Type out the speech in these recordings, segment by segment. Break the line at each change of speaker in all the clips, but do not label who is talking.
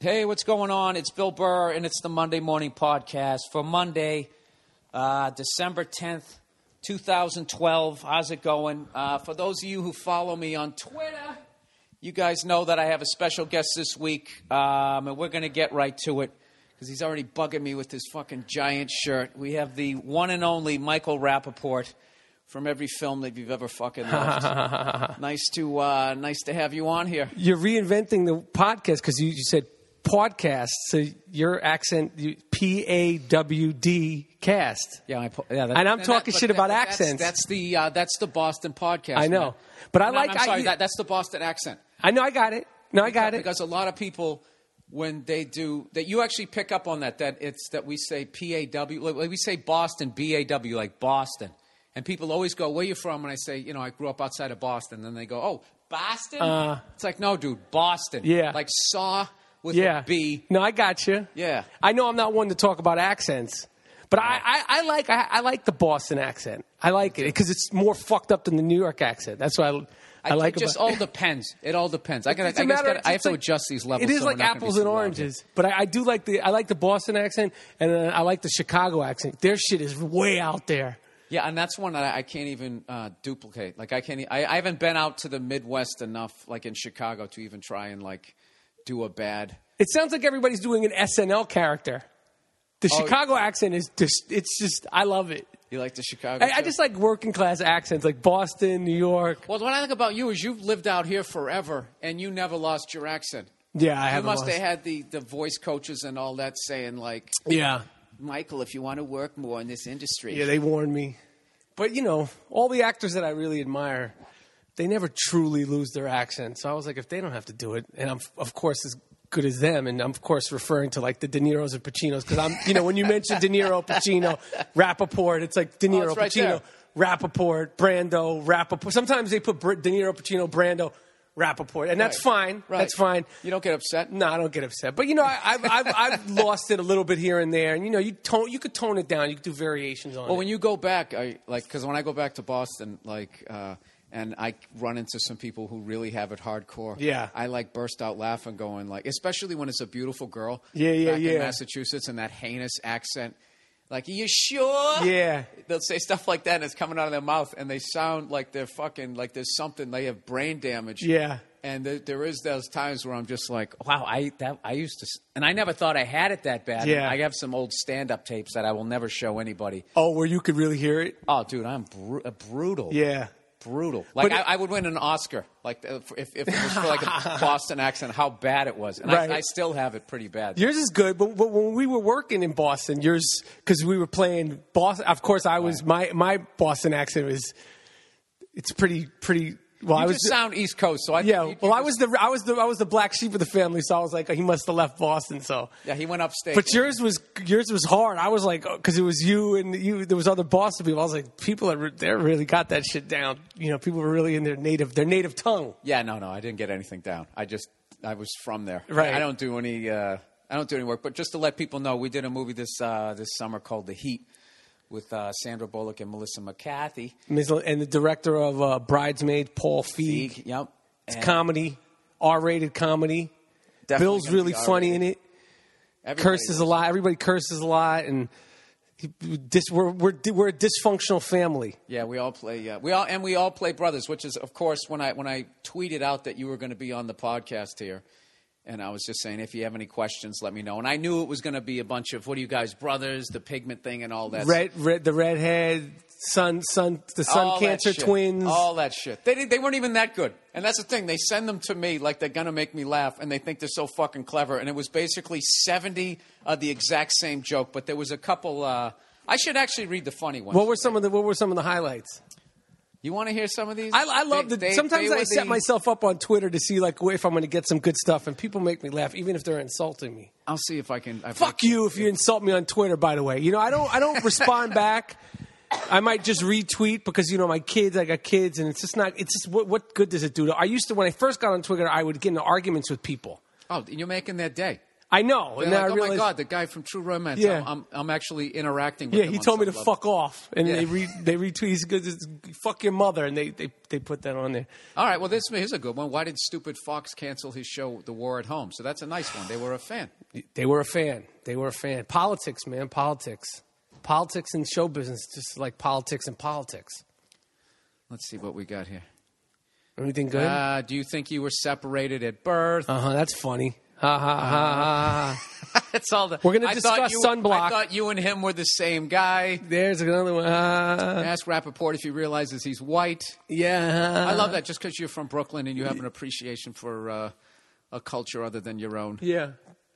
Hey, what's going on? It's Bill Burr, and it's the Monday Morning Podcast for Monday, December 10th, 2012. How's it going? For those of you who follow me on Twitter, you guys know that I have a special guest this week, and we're going to get right to it because he's already bugging me with his fucking giant shirt. We have the one and only Michael Rappaport from every film that you've ever fucking loved. Nice to have you on here.
You're reinventing the podcast because you said podcast, so your accent, P-A-W-D cast.
Yeah,
and I'm talking shit about accents.
That's the Boston podcast.
I know,
man.
but
I'm sorry, that's the Boston accent.
I know, I got it. I got it.
Because a lot of people, when they do that, you actually pick up on that that we say P-A-W, like we say Boston, B-A-W, like Boston. And people always go, where you from? And I say, I grew up outside of Boston. And then they go, oh, Boston? It's like, no, dude, Boston.
Yeah.
Like saw with a B.
No, I got you.
Yeah.
I know I'm not one to talk about accents. But I like the Boston accent. I like it because it's more fucked up than the New York accent. That's why I like it.
It just all depends. It all depends. I have to adjust these levels.
It is like apples and oranges. But I do like the Boston accent, and I like the Chicago accent. Their shit is way out there.
Yeah, and that's one that I can't even duplicate. Like I haven't been out to the Midwest enough, like in Chicago, to even try and like do a bad.
It sounds like everybody's doing an SNL character. The Chicago accent is just I love it.
You like the Chicago?
I just like working class accents, like Boston, New York.
Well, what I think about you is you've lived out here forever, and you never lost your accent.
Yeah, I have.
You must have had the voice coaches and all that saying like,
yeah,
Michael, if you want to work more in this industry.
Yeah, they warned me. But, all the actors that I really admire, they never truly lose their accent. So I was like, if they don't have to do it, and I'm, of course, as good as them, and I'm, of course, referring to, like, the De Niros and Pacinos, because I'm, when you mention De Niro, Pacino, Rappaport, it's like De Niro,
right
Pacino, Rappaport, Brando, Rappaport. Sometimes they put De Niro, Pacino, Brando, Rappaport, and that's fine.
Right.
That's fine.
You don't get upset?
No, I don't get upset. But I've lost it a little bit here and there, and you could tone it down. You could do variations on it.
Well, when you go back, because when I go back to Boston, and I run into some people who really have it hardcore.
Yeah,
I burst out laughing, going especially when it's a beautiful girl.
Yeah,
in Massachusetts, and that heinous accent. Like, are you sure?
Yeah.
They'll say stuff like that, and it's coming out of their mouth, and they sound like they're fucking, like there's something, they have brain damage.
Yeah.
And there is those times where I'm just like, wow, I used to, and I never thought I had it that bad.
Yeah.
I have some old stand-up tapes that I will never show anybody.
Oh, where you could really hear it?
Oh, dude, I'm brutal.
Yeah.
Brutal. Like, I would win an Oscar, like if it was for like a Boston accent, how bad it was. And
right.
I still have it pretty bad.
Yours is good, but when we were working in Boston, because we were playing Boston, of course I was, my Boston accent it's pretty, well,
you just sound East Coast, so I
was the black sheep of the family, so I was like, he must have left Boston. So
yeah, he went upstate.
But yours was hard. I was like, because it was you and there was other Boston people. I was like, people they really got that shit down. People were really in their native tongue.
Yeah, no, I didn't get anything down. I was from there.
Right.
I don't do any work. But just to let people know, we did a movie this summer called The Heat, with Sandra Bullock and Melissa McCarthy.
And the director of Bridesmaid, Paul Feig.
Yep.
It's comedy, R-rated comedy.
Definitely
Bill's really funny in it. Curses a lot. Everybody curses a lot, and we're a dysfunctional family.
Yeah, we all play. We all play brothers. Which is, of course, when I tweeted out that you were going to be on the podcast here. And I was just saying, if you have any questions, let me know. And I knew it was going to be a bunch of, what are you guys, brothers, the pigment thing and all that.
The redhead, sun cancer twins.
All that shit. They weren't even that good. And that's the thing. They send them to me like they're going to make me laugh, and they think they're so fucking clever. And it was basically 70 of the exact same joke, but there was a couple. I should actually read the funny ones.
What were some of the highlights?
You want to hear some of these?
I love sometimes I set myself up on Twitter to see if I'm going to get some good stuff, and people make me laugh, even if they're insulting me.
I'll see if I can.
Fuck you if you insult me on Twitter. By the way, I don't respond back. I might just retweet because I got kids, and it's just what good does it do? I used to, when I first got on Twitter, I would get into arguments with people.
Oh, you're making their day.
I know.
They're
And then
like,
I
oh
realized,
my God, the guy from True Romance.
Yeah.
I'm actually interacting with him.
he
on
told me to
some level.
fuck off, and
Yeah.
they retweet. He goes, "Fuck your mother," and they put that on there.
All right, well, here's a good one. Why did stupid Fox cancel his show, The War at Home? So that's a nice one. They were a fan.
They were a fan. Politics, man, politics in show business, just like politics and politics.
Let's see what we got here.
Anything good?
Do you think you were separated at birth?
That's funny. Ha ha ha ha.
That's all.
We're going to discuss sunblock.
I thought you and him were the same guy.
There's another one.
Ask Rappaport if he realizes he's white.
Yeah.
I love that just because you're from Brooklyn and you have an appreciation for a culture other than your own.
Yeah.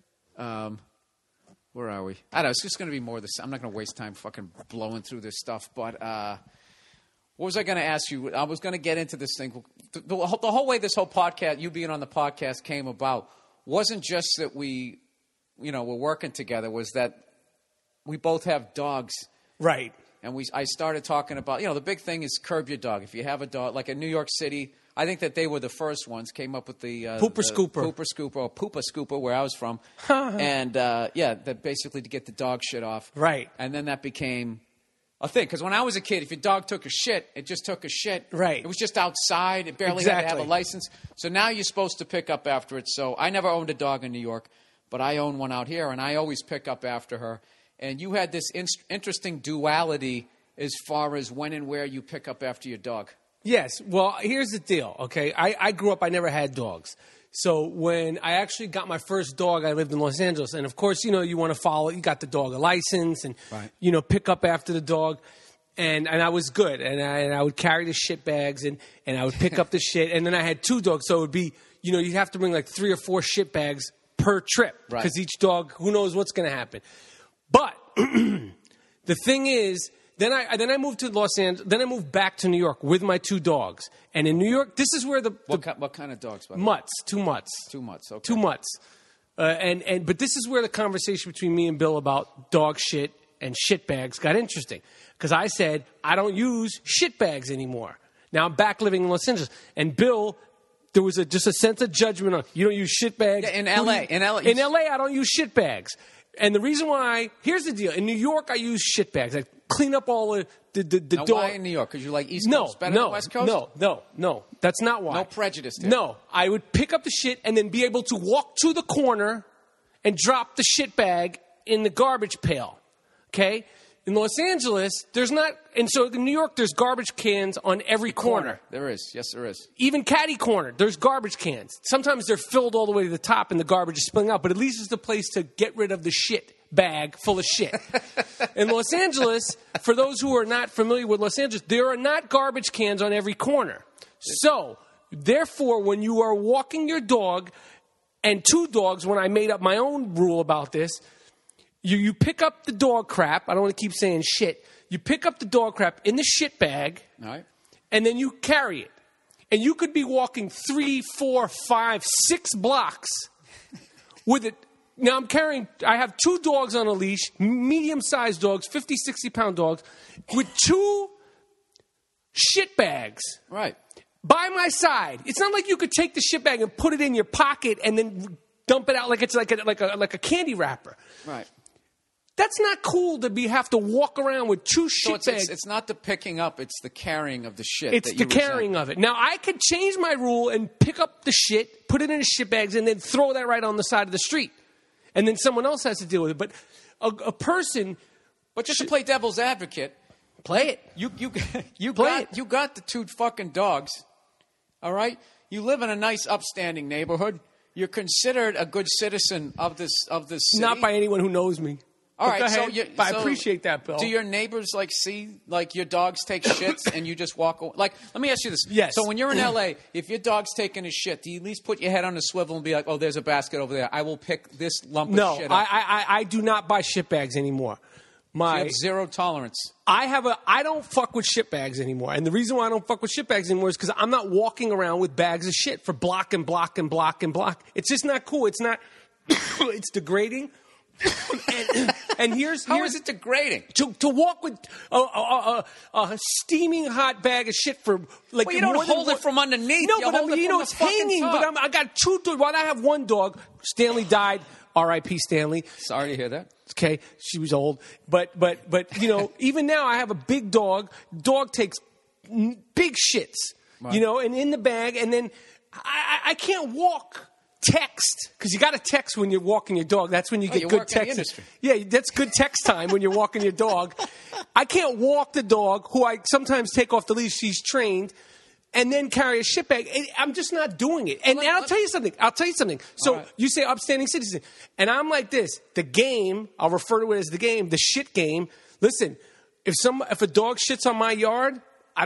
Where are we? I don't know. It's just going to be more of this. I'm not going to waste time fucking blowing through this stuff. But what was I going to ask you? I was going to get into this thing. The whole way this whole podcast, you being on the podcast, came about wasn't just that we, were working together. Was that we both have dogs.
Right.
And I started talking about, the big thing is curb your dog. If you have a dog, like in New York City, I think that they were the first ones, came up with the
Pooper Scooper.
Pooper Scooper, or Poopa Scooper, where I was from. And, that basically to get the dog shit off.
Right.
And then that became a thing. Because when I was a kid, if your dog took a shit, it just took a shit.
Right.
It was just outside. It barely had to have a license. So now you're supposed to pick up after it. So I never owned a dog in New York, but I own one out here, and I always pick up after her. And you had this interesting duality as far as when and where you pick up after your dog.
Yes. Well, here's the deal, okay? I grew up, I never had dogs. So when I actually got my first dog, I lived in Los Angeles. And, of course, you want to follow. You got the dog a license and,
right.
Pick up after the dog. And I was good. And I would carry the shit bags and I would pick up the shit. And then I had two dogs. So it would be, you'd have to bring like 3 or 4 shit bags per trip.
Right.
Because each dog, who knows what's going to happen. But the thing is, then I moved to Los Angeles. Then I moved back to New York with my 2 dogs. And in New York, this is where
What kind of dogs?
Mutts, 2 mutts.
2 mutts, okay.
2 mutts. But this is where the conversation between me and Bill about dog shit and shit bags got interesting. Because I said, I don't use shit bags anymore. Now I'm back living in Los Angeles. And Bill, there was just a sense of judgment on, you don't use shit bags?
Yeah, in L.A.
In L.A., I don't use shit bags. And the reason why, here's the deal. In New York, I use shit bags. I clean up all the
now,
dog.
why in New York? Because you like East Coast better than West Coast?
No. That's not why.
No prejudice there.
No. I would pick up the shit and then be able to walk to the corner and drop the shit bag in the garbage pail. Okay? In Los Angeles, there's not... And so in New York, there's garbage cans on every corner.
There is. Yes, there is.
Even catty corner, there's garbage cans. Sometimes they're filled all the way to the top and the garbage is spilling out, but at least it's the place to get rid of the shit bag full of shit. In Los Angeles, for those who are not familiar with Los Angeles, there are not garbage cans on every corner. So, therefore, when you are walking your dog, and 2 dogs, when I made up my own rule about this, you pick up the dog crap. I don't want to keep saying shit. You pick up the dog crap in the shit bag,
all right,
and then you carry it. And you could be walking 3, 4, 5, 6 blocks with it. Now I have 2 dogs on a leash, medium-sized dogs, 50, 60-pound dogs, with 2 shit bags.
Right.
By my side. It's not like you could take the shit bag and put it in your pocket and then dump it out like it's like a candy wrapper.
Right.
That's not cool to have to walk around with 2 shit bags.
It's not the picking up, it's the carrying of the shit.
It's the carrying of it. Now, I could change my rule and pick up the shit, put it in shit bags, and then throw that right on the side of the street. And then someone else has to deal with it. But a person...
But just to play devil's advocate...
Play it.
You got the 2 fucking dogs, all right? You live in a nice upstanding neighborhood. You're considered a good citizen of this city.
Not by anyone who knows me.
All right,
but I appreciate that, Bill.
Do your neighbors see your dogs take shits and you just walk away? Let me ask you this.
Yes.
So when you're in L.A., if your dog's taking a shit, do you at least put your head on a swivel and be like, "Oh, there's a basket over there. I will pick this lump of shit up"?
No, I do not buy shit bags anymore.
You have zero tolerance.
I don't fuck with shit bags anymore. And the reason why I don't fuck with shit bags anymore is because I'm not walking around with bags of shit for block and block and block and block. It's just not cool. It's not. It's degrading. And here's
how is it degrading
to walk with a steaming hot bag of shit for like.
Well, you don't hold it from underneath.
No, but it's hanging. But I got 2 dogs. Well, I have 1 dog. Stanley died R.I.P. Stanley.
Sorry to hear that.
Okay, she was old, but you know, even now I have a big dog. Dog takes big shits,
Right.
you know, and in the bag, and then I can't walk. Text, because you got to text when you're walking your dog. That's when you get
you
good
work in the
text.
industry.
Yeah, that's good text time when you're walking your dog. I can't walk the dog, who I sometimes take off the leash. She's trained, and then carry a shit bag. I'm just not doing it. And I'll tell you something. So
right.
you say upstanding citizen, and I'm like this. The game, I'll refer to it as the game, the shit game. Listen, if a dog shits on my yard,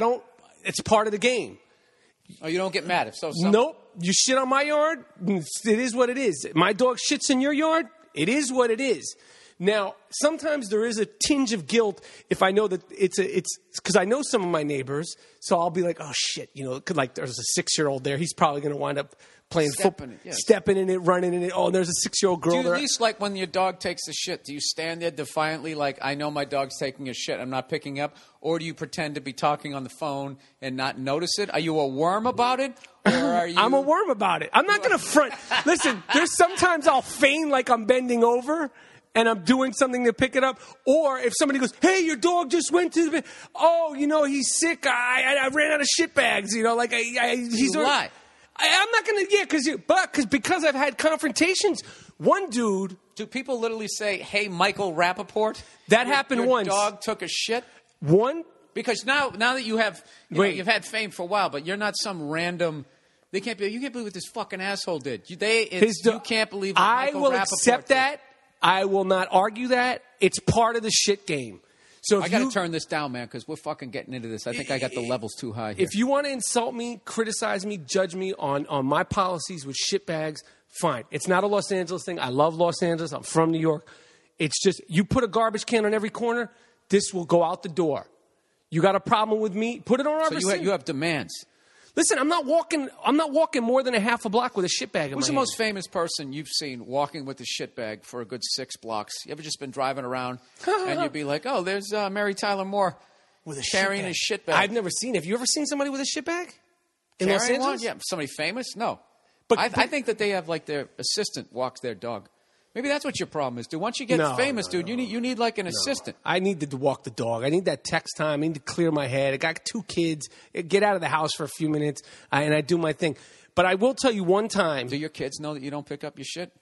it's part of the game.
Oh, you don't get mad if so.
Nope. You shit on my yard, it is what it is. My dog shits in your yard, it is what it is. Now, sometimes there is a tinge of guilt if I know that it's because I know some of my neighbors, so I'll be like, oh shit, you know, like there's a 6-year-old there, he's probably going to wind up playing football, stepping in it, running in it. Oh, and there's a 6-year-old girl
Do you
there.
at least, like, when your dog takes a shit, do you stand there defiantly like, I know my dog's taking a shit, I'm not picking up? Or do you pretend to be talking on the phone and not notice it? Are you a worm about it? Or are you...
I'm a worm about it. I'm not going to front. Listen, there's sometimes I'll feign like I'm bending over and I'm doing something to pick it up. Or if somebody goes, hey, your dog just went to the... Oh, you know, he's sick. I ran out of shit bags. You know, like he's...
You lie.
I'm not going to... because I've had confrontations. One dude...
Do people literally say, hey, Michael Rappaport?
That happened once.
Your dog took a shit?
One...
Because now that you have... you've had fame for a while, but you're not some random... You can't believe what this fucking asshole did. You can't believe what
I
Michael
will
Rappaport
accept
did.
that. I will not argue that. It's part of the shit game. So
I got to turn this down, man, because we're fucking getting into this. I think I got the levels too high here.
If you want to insult me, criticize me, judge me on my policies with shit bags, fine. It's not a Los Angeles thing. I love Los Angeles. I'm from New York. It's just you put a garbage can on every corner, this will go out the door. You got a problem with me? Put it on our
So you have demands.
Listen, I'm not walking more than a half a block with a shit bag in
Who's
my
the
hand.
most famous person you've seen walking with a shit bag for a good 6 blocks? You ever just been driving around and you'd be like, oh, there's Mary Tyler Moore
with a
carrying a shit bag.
I've never seen it. Have you ever seen somebody with a shit bag? In Los
Carrying
Angeles?
one? Yeah, somebody famous? No.
But
I think that they have like their assistant walks their dog. Maybe that's what your problem is, dude. Once you get famous, dude, you need like an assistant.
I need to walk the dog. I need that text time. I need to clear my head. I got 2 kids. Get out of the house for a few minutes, and I do my thing. But I will tell you one time.
Do your kids know that you don't pick up your shit?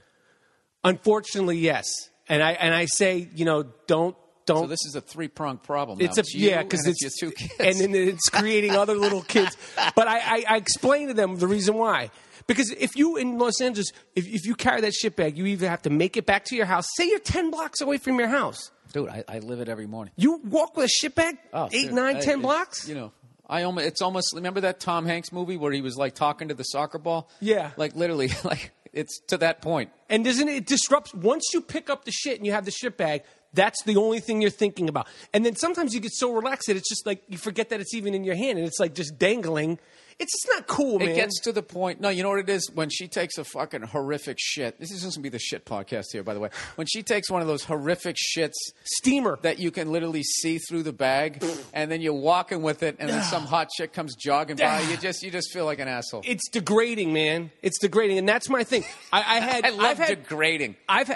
Unfortunately, yes. And I say, you know, don't.
So this is a 3-pronged problem. Now.
It's
because it's your 2 kids,
and then it's creating other little kids. But I explain to them the reason why. Because if you in Los Angeles, if you carry that shit bag, you either have to make it back to your house. Say you're 10 blocks away from your house.
Dude, I live it every morning.
You walk with a shit bag 8,
dude,
9, 10 blocks?
You know, it's almost, remember that Tom Hanks movie where he was like talking to the soccer ball?
Yeah.
Like literally, like it's to that point.
And doesn't it disrupt, once you pick up the shit and you have the shit bag, that's the only thing you're thinking about. And then sometimes you get so relaxed that it's just like you forget that it's even in your hand and it's like just dangling. It's just not cool, man.
It gets to the point. No, you know what it is? When she takes a fucking horrific shit. This is going to be the shit podcast here, by the way. When she takes one of those horrific shits.
Steamer.
That you can literally see through the bag. And then you're walking with it. And then some hot chick comes jogging by. You just feel like an asshole.
It's degrading, man. It's degrading. And that's my thing.
I love degrading.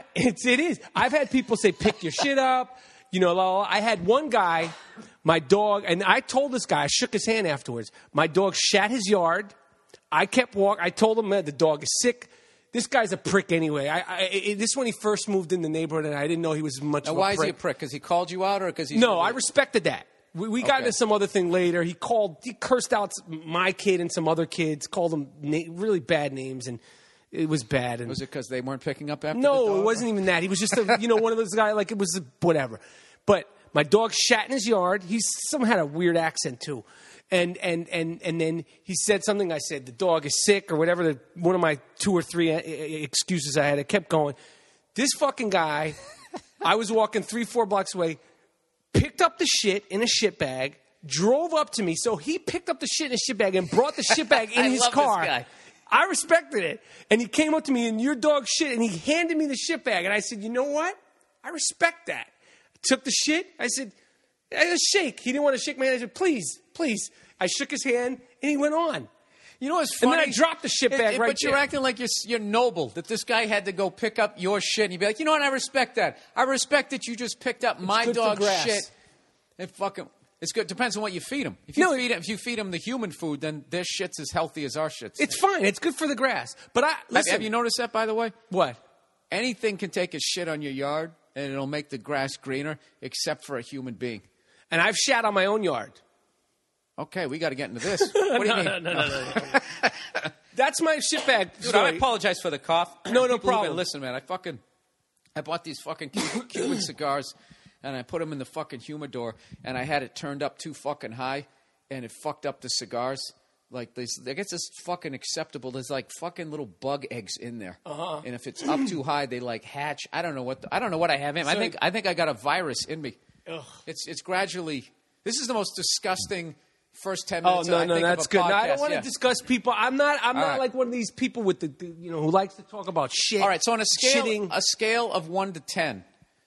It is. I've had people say, pick your shit up. You know, I had one guy, my dog, and I told this guy, I shook his hand afterwards. My dog shat his yard. I kept walking. I told him, man, the dog is sick. This guy's a prick anyway. This is when he first moved in the neighborhood, and I didn't know he was much of a prick.
Why is he a prick? Because he called you out or because he's...
No, I respected that. We got into some other thing later. He cursed out my kid and some other kids, called them really bad names, and... It was bad. And
was it because they weren't picking up after
No,
the dog?
It wasn't even that. He was just, one of those guys, like it was whatever. But my dog shat in his yard. He somehow had a weird accent, too. And then he said something. I said, the dog is sick or whatever. One of my 2 or 3 excuses I had. I kept going. This fucking guy, I was walking 3-4 blocks away, picked up the shit in a shit bag, drove up to me. So he picked up the shit in a shit bag and brought the shit bag in his car.
This guy.
I respected it. And he came up to me and your dog shit and he handed me the shit bag. And I said, you know what? I respect that. I took the shit. I said, shake. He didn't want to shake my hand. I said, please. I shook his hand and he went on.
You know what's funny?
And then I dropped the shit bag right
But you're
there.
acting like you're noble, that this guy had to go pick up your shit. And you'd be like, you know what? I respect that. I respect that you just picked up my
good for
dog's
grass.
shit. It's good. Depends on what you feed him. If you feed him the human food, then their shit's as healthy as our shit's.
It's fine. It's good for the grass. But listen.
Have you noticed that, by the way?
What?
Anything can take a shit on your yard, and it'll make the grass greener, except for a human being.
And I've shat on my own yard.
Okay, we got to get into this. What do you mean?
No. That's my shitbag
Dude,
story.
I apologize for the cough.
No
People
problem.
have been- Listen, man, I bought these fucking Cuban cigars, and I put them in the fucking humidor, and I had it turned up too fucking high, and it fucked up the cigars. Like this, I guess it's fucking acceptable. There's like fucking little bug eggs in there, and if it's up too high, they like hatch. I don't know what I have in.
So-
I think I got a virus in me.
Ugh.
It's gradually. This is the most disgusting first 10
Oh
minutes.
no,
I think,
that's
of a
good. No, I
podcast.
don't want to
Yeah.
discuss people. I'm not
right.
like one of these people with the who likes to talk about shit.
All right, so on
shitting.
a scale of 1 to 10,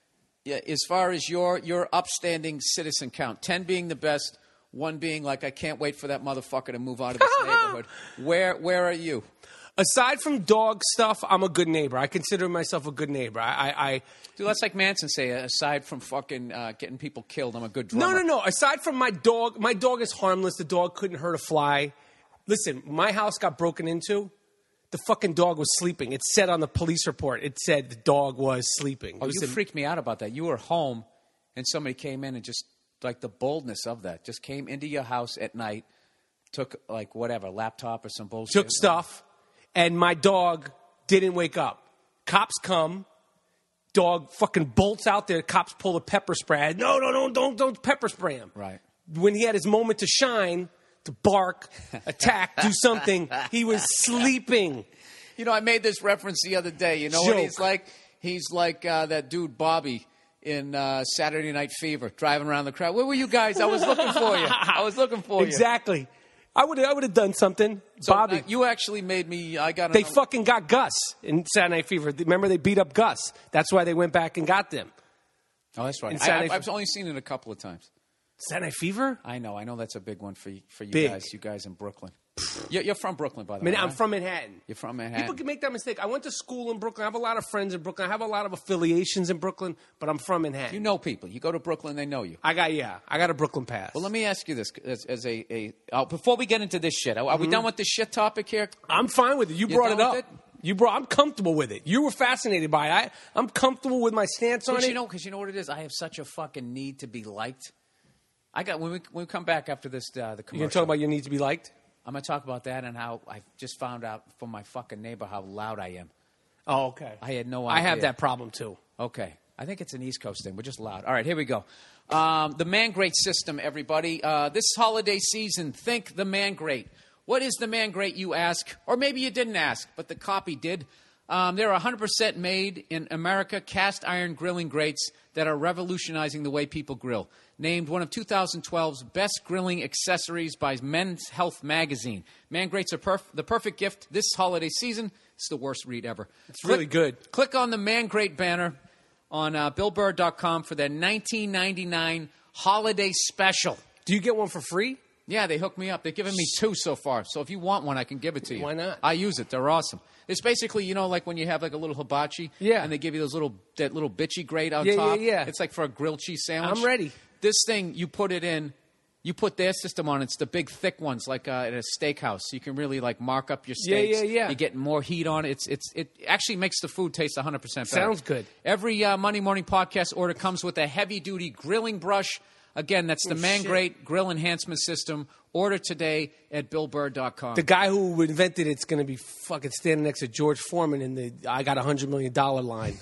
as far as your upstanding citizen count, 10 being the best, 1 being like I can't wait for that motherfucker to move out of this neighborhood. Where are you?
Aside from dog stuff, I'm a good neighbor. I consider myself a good neighbor.
Dude, that's like Manson say. Aside from fucking getting people killed, I'm a good drummer.
No. Aside from my dog is harmless. The dog couldn't hurt a fly. Listen, my house got broken into. The fucking dog was sleeping. It said on the police report, it said the dog was sleeping.
Oh, you freaked me out about that. You were home, and somebody came in and just like the boldness of that, just came into your house at night, took like whatever laptop or some bullshit.
Took stuff, and my dog didn't wake up. Cops come. Dog fucking bolts out there. Cops pull the pepper spray. No, don't pepper spray him.
Right.
When he had his moment to shine, to bark, attack, do something, he was sleeping.
You know, I made this reference the other day. You know what he's like? He's like that dude Bobby in Saturday Night Fever, driving around the crowd. Where were you guys? I was looking for you.
Exactly. I would have done something.
So,
Bobby.
you actually made me.
They fucking got Gus in Saturday Night Fever. Remember, they beat up Gus. That's why they went back and got them.
Oh, that's right.
Saturday
I've only seen it a couple of times.
Saturday Night Fever?
I know that's a big one for you
Big.
guys. You guys in Brooklyn. You're from Brooklyn, by the
I mean,
way.
I'm
right?
from Manhattan.
You're from Manhattan.
People can make that mistake. I went to school in Brooklyn. I have a lot of friends in Brooklyn. I have a lot of affiliations in Brooklyn, but I'm from Manhattan.
You know people. You go to Brooklyn, they know you.
I got a Brooklyn pass.
Well, let me ask you this as before we get into this shit. Are we done with this shit topic here?
I'm fine with it. You
You're
brought it
done
up.
with it?
I'm comfortable with it. You were fascinated by it. I'm comfortable with my stance on
But
it.
because you know what it is? I have such a fucking need to be liked. When we come back after this, the commercial.
You're going to talk about your need to be liked?
I'm going to talk about that and how I just found out from my fucking neighbor how loud I am.
Oh, okay.
I had no
I
idea.
have that problem, too.
Okay. I think it's an East Coast thing. We're just loud. All right, here we go. The Man Great system, everybody. This holiday season, think the Man Great. What is the Man Great, you ask? Or maybe you didn't ask, but the copy did. They're 100% made in America cast iron grilling grates that are revolutionizing the way people grill. Named one of 2012's best grilling accessories by Men's Health magazine. Man Grates are the perfect gift this holiday season. It's the worst read ever.
It's really good.
Click on the Man Great banner on BillBurr.com for their $19.99 holiday special.
Do you get one for free?
Yeah, they hooked me up. They've given me 2 so far. So if you want one, I can give it to you.
Why not?
I use it. They're awesome. It's basically, like when you have like a little hibachi.
Yeah.
And they give you that little bitchy grate on
Yeah,
top.
yeah.
It's like for a grilled cheese sandwich.
I'm ready.
This thing, you put it in. You put their system on. It's the big, thick ones, like at a steakhouse. You can really like mark up your steaks.
Yeah.
You get more heat on it. It actually makes the food taste 100% better.
Sounds good.
Every Monday Morning Podcast order comes with a heavy-duty grilling brush. Again, that's the Man Great Grill Enhancement System. Order today at BillBurr.com.
The guy who invented it's going to be fucking standing next to George Foreman in the I got $100 million line.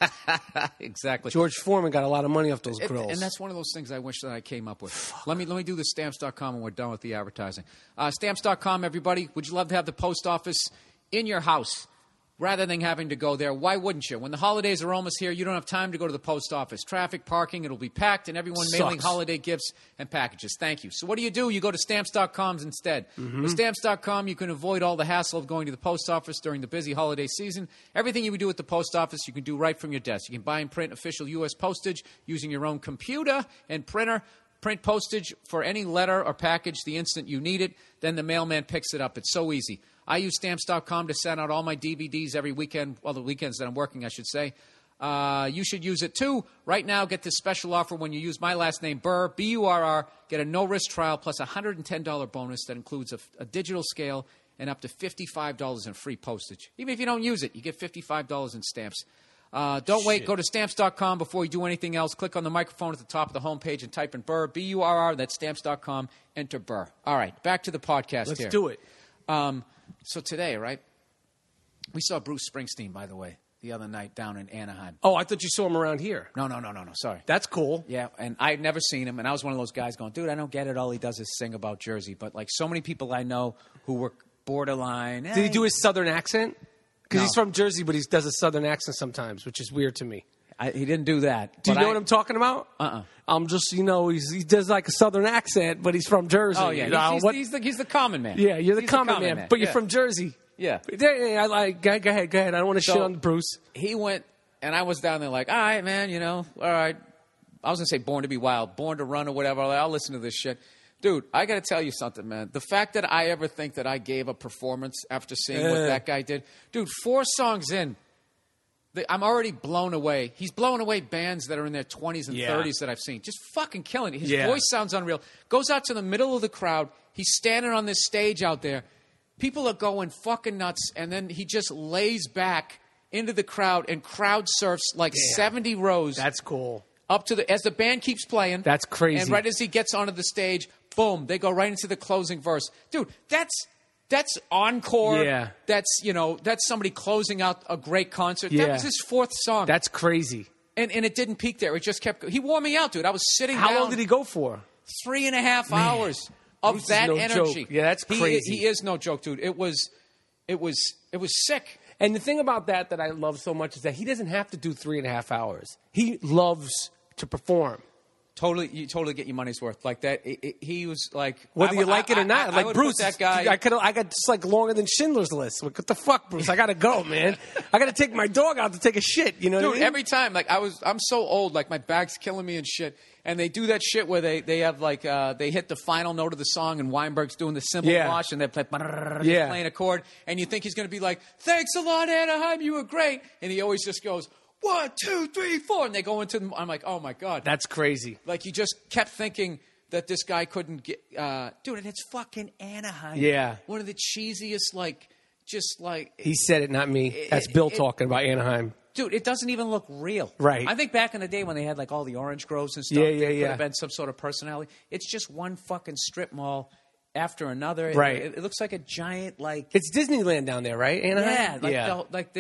Exactly.
George Foreman got a lot of money off those grills.
And that's one of those things I wish that I came up with. Let me do the Stamps.com and we're done with the advertising. Stamps.com, everybody. Would you love to have the post office in your house rather than having to go there? Why wouldn't you? When the holidays are almost here, you don't have time to go to the post office. Traffic, parking, it'll be packed, and everyone mailing holiday gifts and packages. Thank you. So what do? You go to Stamps.com instead. With Stamps.com, you can avoid all the hassle of going to the post office during the busy holiday season. Everything you would do at the post office, you can do right from your desk. You can buy and print official U.S. postage using your own computer and printer. Print postage for any letter or package the instant you need it. Then the mailman picks it up. It's so easy. I use Stamps.com to send out all my DVDs every weekend. Well, the weekends that I'm working, I should say. You should use it too. Right now, get this special offer when you use my last name, Burr, B-U-R-R. Get a no-risk trial plus a $110 bonus that includes a digital scale and up to $55 in free postage. Even if you don't use it, you get $55 in stamps. Don't wait. Go to Stamps.com before you do anything else. Click on the microphone at the top of the homepage and type in Burr, B-U-R-R. That's Stamps.com. Enter Burr. All right, back to the podcast here.
Let's do it.
So today, right, we saw Bruce Springsteen, by the way, the other night down in Anaheim.
Oh, I thought you saw him around here.
No, sorry.
That's cool.
Yeah, and I had never seen him, and I was one of those guys going, dude, I don't get it. All he does is sing about Jersey. But, like, so many people I know who were borderline.
Did he do his southern accent? Because
No.
he's from Jersey, but he does a southern accent sometimes, which is weird to me.
He didn't do that.
Do you know what I'm talking about? I'm just, he does like a southern accent, but he's from Jersey.
Oh, yeah.
You know,
He's the common man.
yeah, you're the
He's
common man, but you're
Yeah.
from Jersey.
Yeah.
I like. Go ahead. I don't want to
So-
shit on Bruce.
He went, and I was down there like, all right, man, all right. I was going to say Born to be Wild, Born to Run or whatever. I'll listen to this shit. Dude, I got to tell you something, man. The fact that I ever think that I gave a performance after seeing what that guy did. Dude, 4 songs in, I'm already blown away. He's blowing away bands that are in their 20s and 30s that I've seen. Just fucking killing it. His voice sounds unreal. Goes out to the middle of the crowd. He's standing on this stage out there. People are going fucking nuts. And then he just lays back into the crowd and crowd surfs like 70 rows.
That's cool.
Up to as the band keeps playing.
That's crazy.
And right as he gets onto the stage, boom, they go right into the closing verse. Dude, that's encore.
Yeah.
That's somebody closing out a great concert.
Yeah.
That was his 4th song.
That's crazy.
And it didn't peak there. It just kept. He wore me out, dude. I was sitting
How
down.
long did he go for?
3.5 hours of
Bruce is
that
no
energy.
joke. Yeah, that's crazy.
He is no joke, dude. It was sick.
And the thing about that I love so much is that he doesn't have to do 3.5 hours. He loves to perform.
You totally get your money's worth like that. He was like,
Whether you like it or not.
I
Like
would
Bruce,
put that guy.
I got just like longer than Schindler's List. Like, what the fuck, Bruce? I gotta go, man. I gotta take my dog out to take a shit. You know what I
Dude,
mean?
every time, like I'm so old, like my back's killing me and shit. And they do that shit where they have like they hit the final note of the song and Weinberg's doing the cymbal wash and they're like playing a chord and you think he's gonna be like, thanks a lot, Anaheim, you were great, and he always just goes 1, 2, 3, 4, and they go into. I'm like, oh my god,
That's crazy.
like you just kept thinking that this guy couldn't get, dude, and it's fucking Anaheim.
Yeah.
One of the cheesiest, like, just like.
He said it, not me. That's Bill talking about Anaheim.
Dude, it doesn't even look real.
Right.
I think back in the day when they had like all the orange groves and stuff,
Yeah,
there could
yeah.
have been some sort of personality. It's just one fucking strip mall after another.
Right.
It looks like a giant, like.
It's Disneyland down there, right? Anaheim?
Like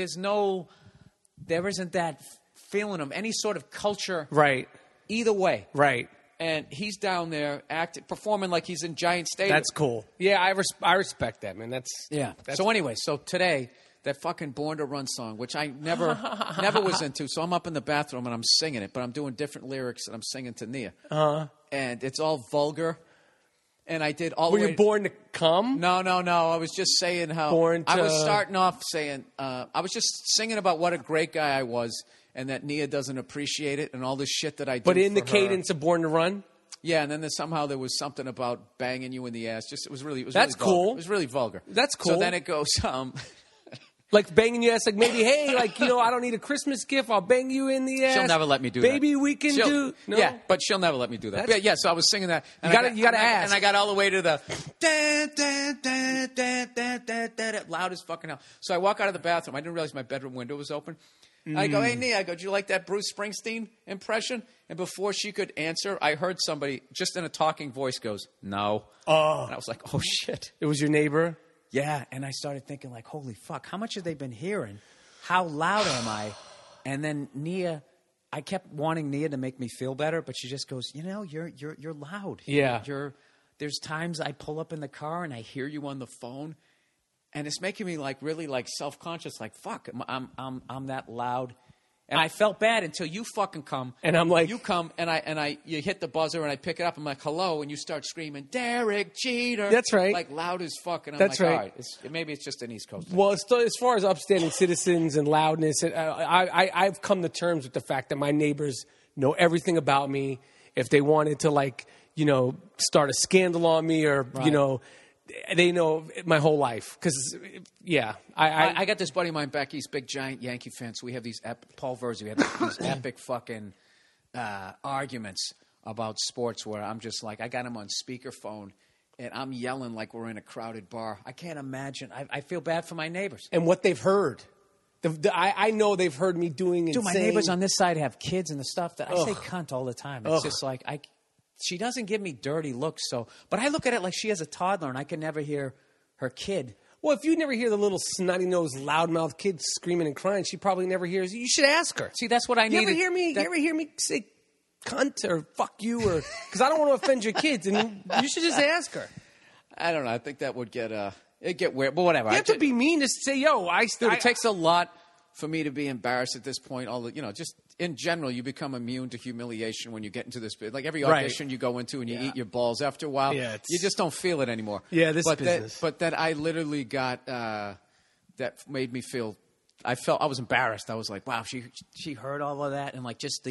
there isn't that feeling of any sort of culture.
Right.
Either way.
Right.
And he's down there performing like he's in Giant Stadium.
That's cool. Yeah, I respect that, man. That's
So anyway, today, that fucking Born to Run song, which I never was into. So I'm up in the bathroom and I'm singing it, but I'm doing different lyrics and I'm singing to Nia. And it's all vulgar. And I did all
Were
the way.
you born to come?
No. I was just saying how I was starting off saying I was just singing about what a great guy I was, and that Nia doesn't appreciate it, and all this shit that I do.
But in
for
the
her.
cadence of Born to Run?
Yeah, and then somehow there was something about banging you in the ass. Just
That's
really
cool.
Vulgar. It was really vulgar.
That's cool.
So then it goes.
Like banging your ass, like maybe, hey, like, I don't need a Christmas gift. I'll bang you in the ass.
She'll never let me do that.
Baby, we can do. No?
Yeah, but she'll never let me do that. Yeah, so I was singing that. And
You gotta ask.
And I got all the way to the loud as fucking hell. So I walk out of the bathroom. I didn't realize my bedroom window was open. I go, hey, Nia, do you like that Bruce Springsteen impression? And before she could answer, I heard somebody just in a talking voice goes, no.
Oh.
And I was like, oh, shit.
It was your neighbor?
Yeah, and I started thinking, like, holy fuck, how much have they been hearing? How loud am I? And then Nia, I kept wanting Nia to make me feel better, but she just goes, you're loud.
Yeah.
There's times I pull up in the car and I hear you on the phone, and it's making me like really like self-conscious, like fuck, I'm that loud. And I felt bad until you fucking come.
And I'm like,
you come and you hit the buzzer and I pick it up. I'm like, hello, and you start screaming, Derek Jeter.
That's right.
Like loud as fuck. And I'm
That's
like,
right.
all right, maybe it's just an East Coast thing.
Well, as far as upstanding citizens and loudness, I've come to terms with the fact that my neighbors know everything about me. If they wanted to, like, start a scandal on me or, they know my whole life. Because,
I got this buddy of mine, Becky. He's a big, giant Yankee fan. So we have these Paul Verzi. We have these epic fucking arguments about sports where I'm just like, I got him on speakerphone, and I'm yelling like we're in a crowded bar. I can't imagine. I feel bad for my neighbors.
And what they've heard. I know they've heard me doing insane.
Dude, my neighbors on this side have kids and the stuff that I say cunt all the time. It's just like, she doesn't give me dirty looks. But I look at it like she has a toddler, and I can never hear her kid.
Well, if you never hear the little snotty-nosed, loudmouth kid screaming and crying, she probably never hears you. You should ask her.
See, that's what I need.
You ever hear me say cunt or fuck you? Because I don't want to offend your kids, and you should just ask her.
I don't know. I think that would get weird, but whatever.
You have to be mean to say, yo,
Dude, it takes a lot for me to be embarrassed at this point. Just in general, you become immune to humiliation when you get into this. Like every audition you go into and you eat your balls, after a while, you just don't feel it anymore.
Yeah, this business.
But that I literally got that made me feel. I was embarrassed. I was like, wow, she heard all of that, and like just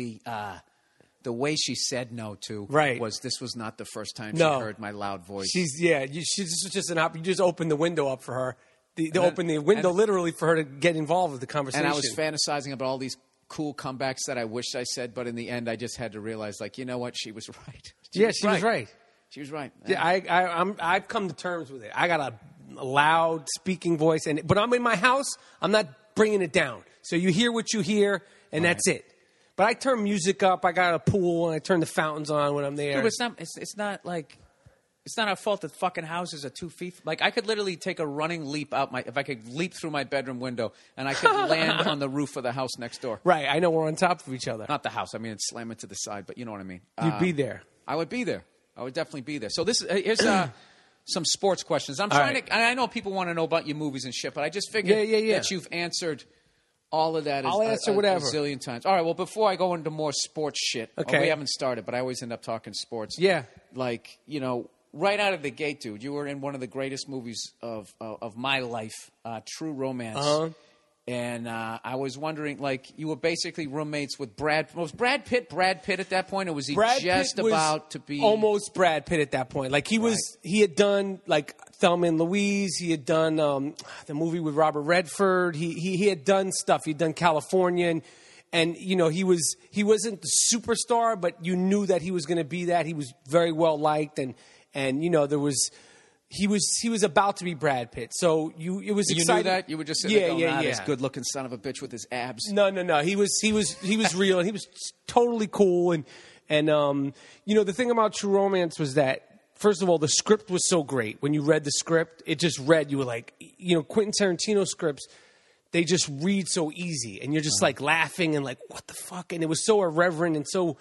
the way she said no to this was not the first time she heard my loud voice.
This was just you just opened the window up for her. They opened the window literally for her to get involved with the conversation.
And I was fantasizing about all these cool comebacks that I wished I said, but in the end I just had to realize, like, you know what? She was right.
She was right.
She was right.
Yeah, I've come to terms with it. I got a loud speaking voice, but I'm in my house. I'm not bringing it down. So you hear what you hear, and that's it. But I turn music up. I got a pool, and I turn the fountains on when I'm there.
Dude, it's not like it's not our fault that fucking houses are 2 feet. Like I could literally take a running leap if I could leap through my bedroom window, and I could land on the roof of the house next door.
Right. I know we're on top of each other.
Not the house. I mean, it's slam it to the side, but you know what I mean.
You'd be there.
I would be there. I would definitely be there. So here's some sports questions. I'm trying to. And I know people want to know about your movies and shit, but I just figured that you've answered. All of that is
I'll answer whatever.
A zillion times. All right, well, before I go into more sports shit, we haven't started, but I always end up talking sports.
Yeah.
Like, right out of the gate, dude, you were in one of the greatest movies of my life, True Romance.
Uh-huh.
And I was wondering, like, you were basically roommates with was Brad Pitt at that point, or was he about to be...
almost Brad Pitt at that point. Like, he had done, like, Thelma and Louise. He had done the movie with Robert Redford. He had done stuff. He'd done California, and he wasn't the superstar, but you knew that he was going to be that. He was very well liked, and there was... He was about to be Brad Pitt, so it was exciting.
You knew that? You were just sitting there going, this good-looking son of a bitch with his abs.
No. He was real, and he was totally cool. And the thing about True Romance was that, first of all, the script was so great. When you read the script, it just read. You were like, Quentin Tarantino scripts, they just read so easy, and you're just like laughing and like, what the fuck? And it was so irreverent and so,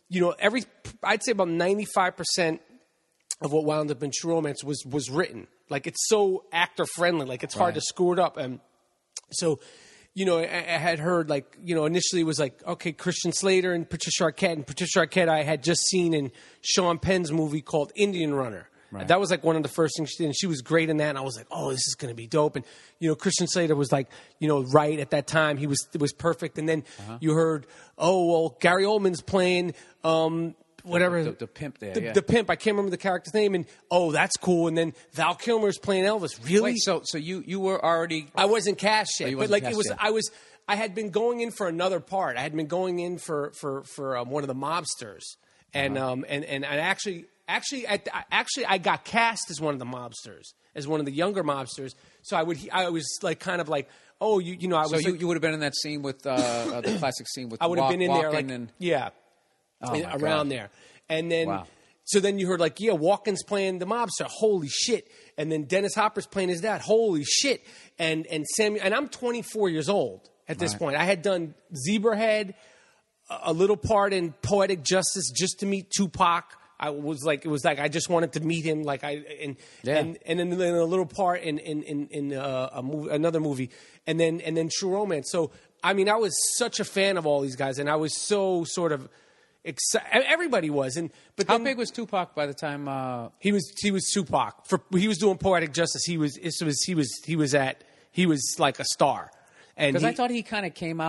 I'd say about 95%. Of what wound up in True Romance was written. Like, it's so actor-friendly. Like, it's hard to screw it up. And so, I had heard, like, initially it was like, okay, Christian Slater and Patricia Arquette. And Patricia Arquette I had just seen in Sean Penn's movie called Indian Runner. Right. That was, like, one of the first things she did. And she was great in that. And I was like, oh, this is going to be dope. And, Christian Slater was, like, right at that time. It was perfect. And then you heard, Gary Oldman's playing... whatever
the pimp there,
the pimp. I can't remember the character's name, and that's cool. And then Val Kilmer's playing Elvis. Really?
Wait, so you were already?
I wasn't cast yet, but like
it
was. I had been going in for another part. I had been going in for one of the mobsters, and actually I got cast as one of the mobsters, as one of the younger mobsters. So I was like kind of like. Oh, I was.
So
you
would have been in that scene with the classic scene with.
I would have been in there, like,
and
around there, and then so then you heard like Walken's playing the mobster, holy shit, and then Dennis Hopper's playing his dad, holy shit, and Samuel, and I'm 24 years old at this point. I had done Zebrahead, a little part in Poetic Justice just to meet Tupac. It was like I just wanted to meet him, and then a little part in another movie, and then True Romance. So I mean, I was such a fan of all these guys, and I was so sort of everybody was. But
how big was Tupac by the time
he was Tupac? He was doing Poetic Justice. He was like a star, and
because I thought he kind of came out and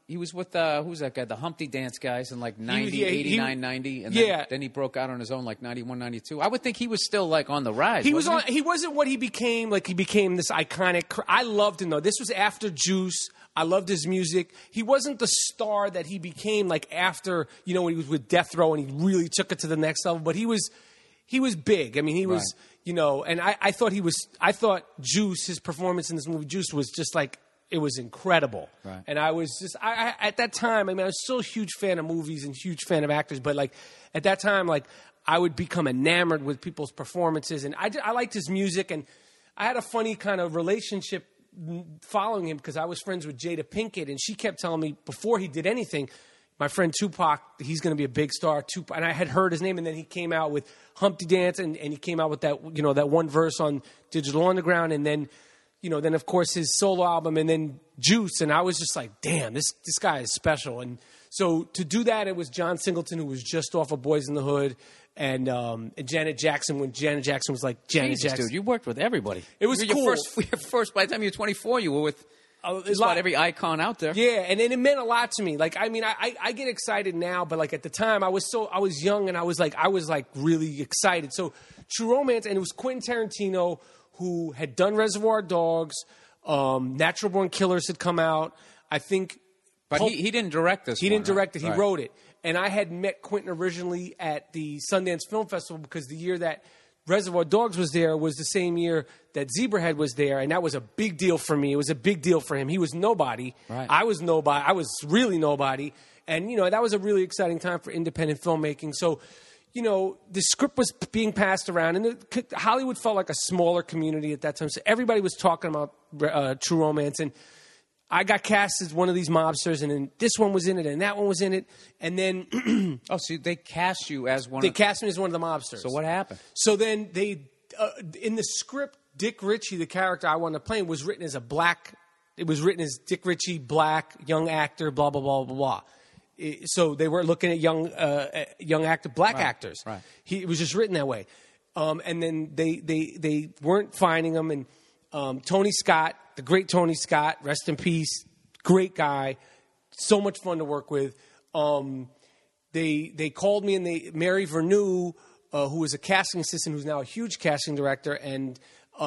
He was with who's that guy? The Humpty Dance guys in like 90, 89, 90, and then he broke out on his own like 91, 92. I would think he was still like on the rise.
He was on. He wasn't what he became. Like he became this iconic. I loved him though. This was after Juice. I loved his music. He wasn't the star that he became like after when he was with Death Row and he really took it to the next level. But he was big. I mean, he was and I thought he was. I thought Juice, his performance in this movie Juice was just like. It was incredible.
Right.
And I was just, I at that time, I mean, I was still a huge fan of movies and huge fan of actors, but like at that time, like I would become enamored with people's performances. And I liked his music. And I had a funny kind of relationship following him because I was friends with Jada Pinkett. And she kept telling me before he did anything, my friend Tupac, he's going to be a big star. Tupac, and I had heard his name. And then he came out with Humpty Dance and he came out with that, that one verse on Digital Underground. And then, then of course his solo album and then Juice. And I was just like, damn, this guy is special. And so to do that, it was John Singleton, who was just off of Boys in the Hood, and Janet Jackson, when Janet Jackson was like Janet Jackson.
Dude, you worked with everybody.
It was cool.
Your first, by the time you were 24, you were with just about every icon out there.
Yeah, and it meant a lot to me. Like, I mean, I get excited now, but like at the time, I was young, and I was like really excited. So True Romance, and it was Quentin Tarantino, who had done Reservoir Dogs, Natural Born Killers had come out. I think...
But he didn't direct this.
He didn't direct it. He
right.
wrote it. And I had met Quentin originally at the Sundance Film Festival because the year that Reservoir Dogs was there was the same year that Zebrahead was there, and that was a big deal for me. It was a big deal for him. He was nobody.
Right.
I was nobody. I was really nobody. And, that was a really exciting time for independent filmmaking. So... the script was being passed around, and Hollywood felt like a smaller community at that time. So everybody was talking about True Romance, and I got cast as one of these mobsters, and then this one was in it, and that one was in it, and then
so they cast you as one.
They cast me as one of the mobsters.
So what happened?
So then they, in the script, Dick Ritchie, the character I wanted to play, was written as a black. It was written as Dick Ritchie, black, young actor, blah blah blah blah blah. So they were looking at young black actors.
Right.
It was just written that way, and then they weren't finding him. And Tony Scott, the great Tony Scott, rest in peace, great guy, so much fun to work with. They called me, and Mary Vernew, who was a casting assistant, who's now a huge casting director, and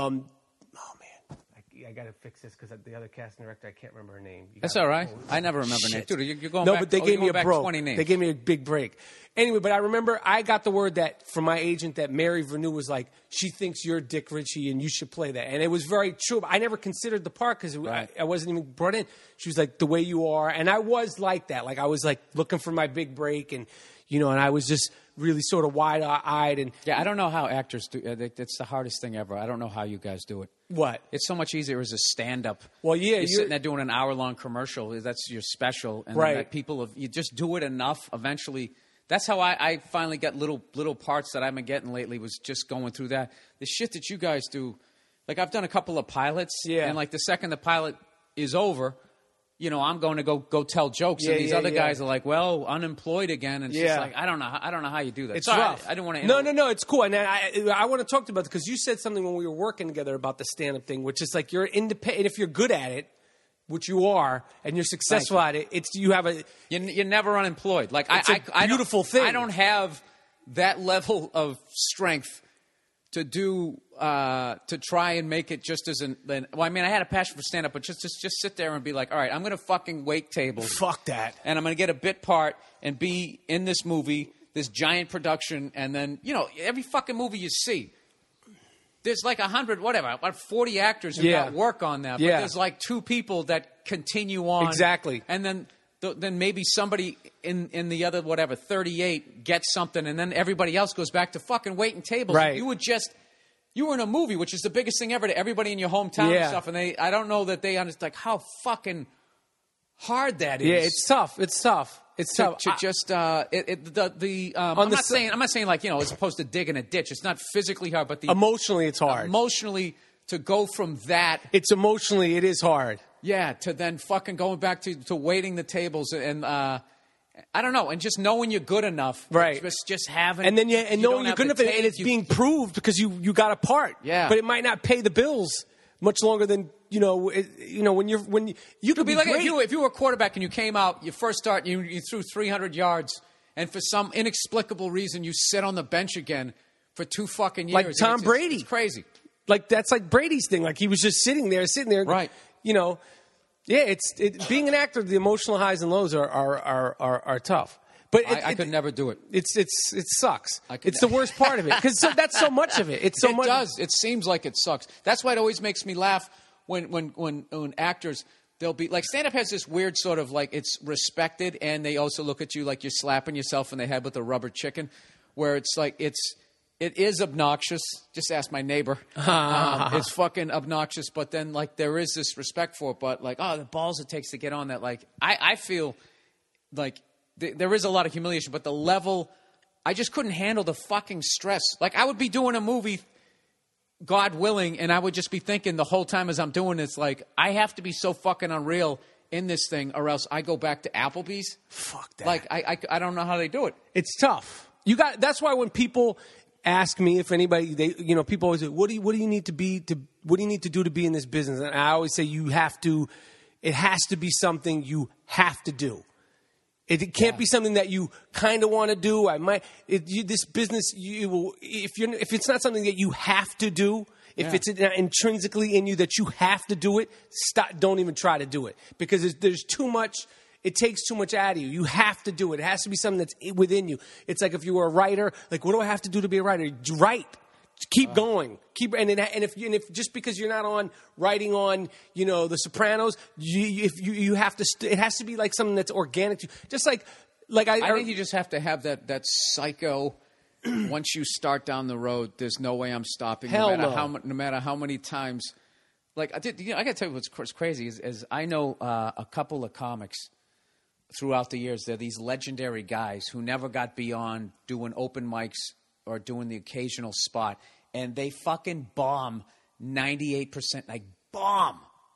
I got to fix this because the other casting director, I can't remember her name.
That's all right. I never remember names. Dude, you're going
no,
back.
But they gave me a break.
20 names.
They gave me a big break. Anyway, but I remember I got the word that from my agent that Mary Vernew was like, she thinks you're Dick Ritchie and you should play that. And it was very true. I never considered the part because I wasn't even brought in. She was like, the way you are. And I was like that. Like I was like looking for my big break and, and I was just really sort of wide-eyed. And
yeah, I don't know how actors do it. It's the hardest thing ever. I don't know how you guys do it.
What?
It's so much easier as a stand-up.
Well, yeah.
You're sitting there doing an hour-long commercial. That's your special. And
right.
You just do it enough, eventually. That's how I finally got little parts that I've been getting lately, was just going through that. The shit that you guys do. Like, I've done a couple of pilots.
Yeah.
And, like, the second the pilot is over, I'm going to go tell jokes, and these other guys are like, well, unemployed again, and it's just like, I don't know how you do that.
It's
Sorry,
rough.
I didn't want to.
No, it's cool, and I want to talk to you about it because you said something when we were working together about the stand-up thing, which is like you're independent. If you're good at it, which you are, and you're successful at it, you have a
you're never unemployed. Like
it's a beautiful thing.
I don't have that level of strength to do. To try and make it just as I had a passion for stand-up, but just sit there and be like, all right, I'm going to fucking wait tables.
Fuck that.
And I'm going to get a bit part and be in this movie, this giant production, and then, every fucking movie you see, there's like 100, whatever, about 40 actors who got work on that, but there's like 2 people that continue on.
Exactly.
And then maybe somebody in the other, 38 gets something, and then everybody else goes back to fucking waiting tables.
Right.
You were in a movie, which is the biggest thing ever to everybody in your hometown and stuff, and I don't know that they understand like how fucking hard that is.
Yeah, it's tough.
To just I'm not saying like as opposed to digging a ditch. It's not physically hard, but
emotionally it's hard.
Emotionally, to go from that,
it is hard.
Yeah, to then fucking going back to waiting the tables and. I don't know, and just knowing you're good enough,
right?
Just having,
and then knowing you're good enough, and it's being proved because you got a part.
Yeah,
but it might not pay the bills much longer than when you could be
like
great.
if you were a quarterback and you came out, you first start, you threw 300 yards, and for some inexplicable reason you sit on the bench again for 2 fucking years.
Like Tom Brady.
It's crazy.
Like that's like Brady's thing. Like he was just sitting there.
Right.
Yeah. Being an actor. The emotional highs and lows are tough. But
I could never do it.
It sucks. It's the worst part of it because that's so much of it. It's so much.
It does. It seems like it sucks. That's why it always makes me laugh when actors, they'll be like, stand up has this weird sort of like, it's respected, and they also look at you like you're slapping yourself in the head with a rubber chicken, where it's like it is obnoxious. Just ask my neighbor. It's fucking obnoxious, but then like there is this respect for it. But like, the balls it takes to get on that. Like I feel like there is a lot of humiliation, but the level, I just couldn't handle the fucking stress. Like I would be doing a movie, God willing, and I would just be thinking the whole time as I'm doing this, like I have to be so fucking unreal in this thing, or else I go back to Applebee's.
Fuck that.
Like I don't know how they do it.
It's tough. That's why when people ask me, if anybody, people always say, what do you need to do to be in this business? And I always say it has to be something you have to do. It can't be something that you kind of want to do. This business, if it's not something that you have to do, if it's intrinsically in you that you have to do it, don't even try to do it, because there's too much. It takes too much out of you. You have to do it. It has to be something that's within you. It's like if you were a writer, like, what do I have to do to be a writer? Write. Keep going. If just because you're not on writing on The Sopranos, you have to. It has to be like something that's organic to you. Just like I
think you just have to have that psycho. Once you start down the road, there's no way I'm stopping.
No
matter how many times. Like I got to tell you what's crazy is I know a couple of comics throughout the years. They're these legendary guys who never got beyond doing open mics or doing the occasional spot, and they fucking bomb 98%, like bomb.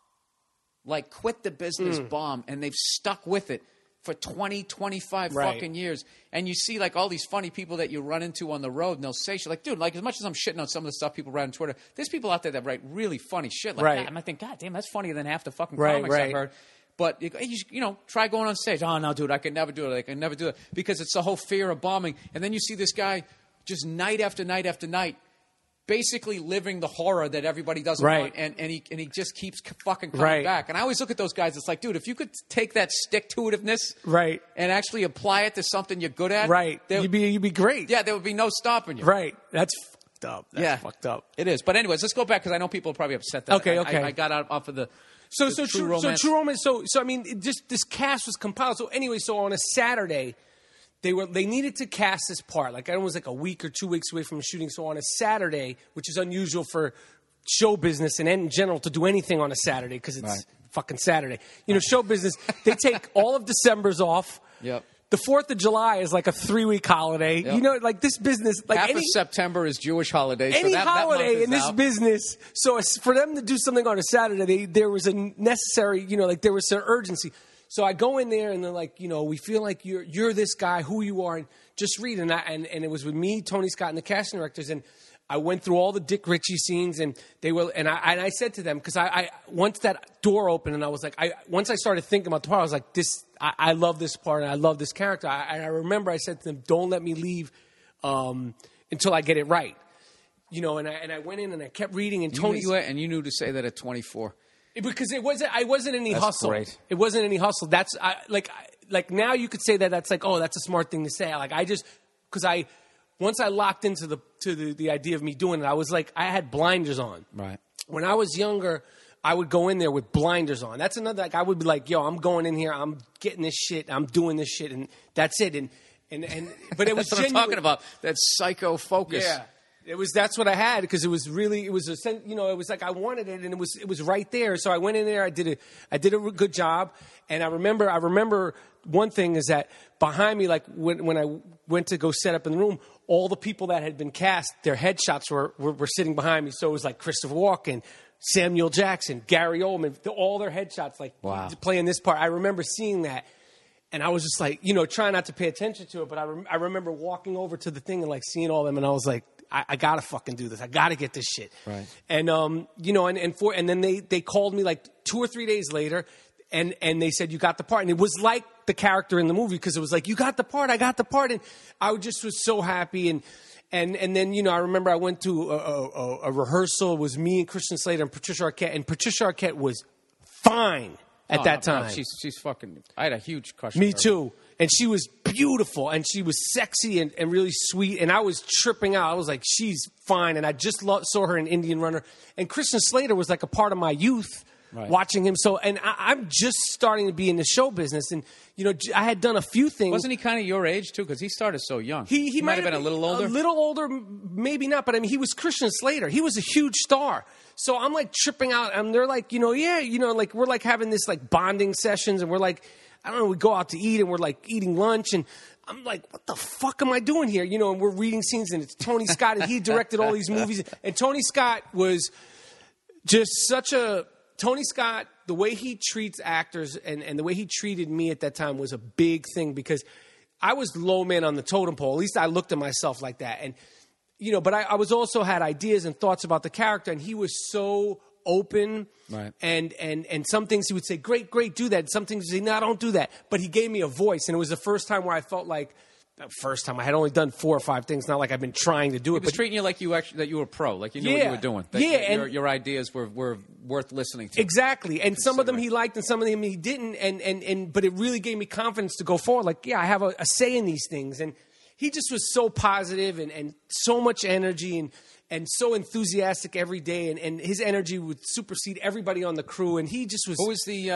Like quit the business bomb, and they've stuck with it for 20, 25 fucking years. And you see like all these funny people that you run into on the road, and they'll say shit like, dude, like as much as I'm shitting on some of the stuff people write on Twitter, there's people out there that write really funny shit like that. And I think, God damn, that's funnier than half the fucking comics I've heard. But, try going on stage. Oh, no, dude, I can never do it. I can never do it. Because it's the whole fear of bombing. And then you see this guy just night after night after night basically living the horror that everybody doesn't want. And he just keeps fucking coming back. And I always look at those guys. It's like, dude, if you could take that stick-to-itiveness and actually apply it to something you're good at.
You'd be great.
Yeah, there would be no stopping you.
That's fucked up. That's fucked up.
It is. But anyways, let's go back because I know people are probably upset that
Okay.
I got out off of the...
So True Romance. So I mean, this cast was compiled. So anyway, so on a Saturday, they needed to cast this part. Like I was like a week or 2 weeks away from shooting. So on a Saturday, which is unusual for show business and in general to do anything on a Saturday because it's fucking Saturday. Show business, they take all of December's off.
Yep.
The 4th of July is like a 3-week holiday.
Yep.
Like this business, like
half of September is Jewish holidays.
Any
so that
holiday
month is
in this
out.
business. So for them to do something on a Saturday, there was a necessary, there was an urgency. So I go in there and they're like, we feel like you're this guy, who you are, and just read. And it was with me, Tony Scott, and the casting directors, and I went through all the Dick Ritchie scenes, and they were, and I said to them, because I once that door opened, and I was like, once I started thinking about the part, I was like, I love this part, and I love this character. I remember I said to them, don't let me leave until I get it right, And I went in and I kept reading, and Tony,
and you knew to say that at 24.
Because I wasn't any
That's
hustle.
Great.
It wasn't any hustle. That's like now you could say that's like, oh, that's a smart thing to say. Like once I locked into the idea of me doing it, I was like, I had blinders on.
Right.
When I was younger, I would go in there with blinders on. That's another, like, I would be like, yo, I'm going in here, I'm getting this shit, I'm doing this shit, and that's it. But it was
that's what I'm talking about. That psycho focus.
Yeah. That's what I had, because it was like I wanted it, and it was right there. So I went in there, I did a good job, and I remember one thing is that behind me, like when I went to go set up in the room, all the people that had been cast, their headshots were sitting behind me. So it was like Christopher Walken, Samuel Jackson, Gary Oldman, all their headshots, like playing this part. I remember seeing that. And I was just like, trying not to pay attention to it. But I remember walking over to the thing and like seeing all of them. And I was like, I gotta fucking do this. I gotta get this shit.
Right.
And and then they called me like 2 or 3 days later, and they said, you got the part. And it was like the character in the movie, because it was like, you got the part, I got the part. And I just was so happy. And then, I remember I went to a rehearsal. It was me and Christian Slater and Patricia Arquette. And Patricia Arquette was fine at that time.
She's fucking... I had a huge crush on
Me
her.
too. And she was beautiful, and she was sexy and really sweet. And I was tripping out. I was like, she's fine. And I just saw her in Indian Runner. And Christian Slater was like a part of my youth, watching him. So, and I'm just starting to be in the show business. And, I had done a few things.
Wasn't he kind of your age, too? Because he started so young.
He
might have been a little older.
A little older, maybe not. But, I mean, he was Christian Slater. He was a huge star. So I'm, like, tripping out. And they're like, like, we're, like, having this, like, bonding sessions. And we're, like, I don't know, we go out to eat, and we're, like, eating lunch. And I'm like, what the fuck am I doing here? And we're reading scenes, and it's Tony Scott. And he directed all these movies. And Tony Scott was just such a... Tony Scott, the way he treats actors and the way he treated me at that time was a big thing, because I was low man on the totem pole. At least I looked at myself like that. And, but I was also had ideas and thoughts about the character, and he was so open.
Right.
And some things he would say, great, do that. And some things he'd say, no, don't do that. But he gave me a voice, and it was the first time where I felt like, first time I had only done 4 or 5 things, not like I've been trying to do it.
He was treating you like that you were a pro, like you knew what you were doing. That your ideas were worth listening to.
Exactly. And some of them he liked, and some of them he didn't. But it really gave me confidence to go forward. Like, I have a say in these things. And he just was so positive and so much energy and so enthusiastic every day. And his energy would supersede everybody on the crew. And he just was...
Who was the,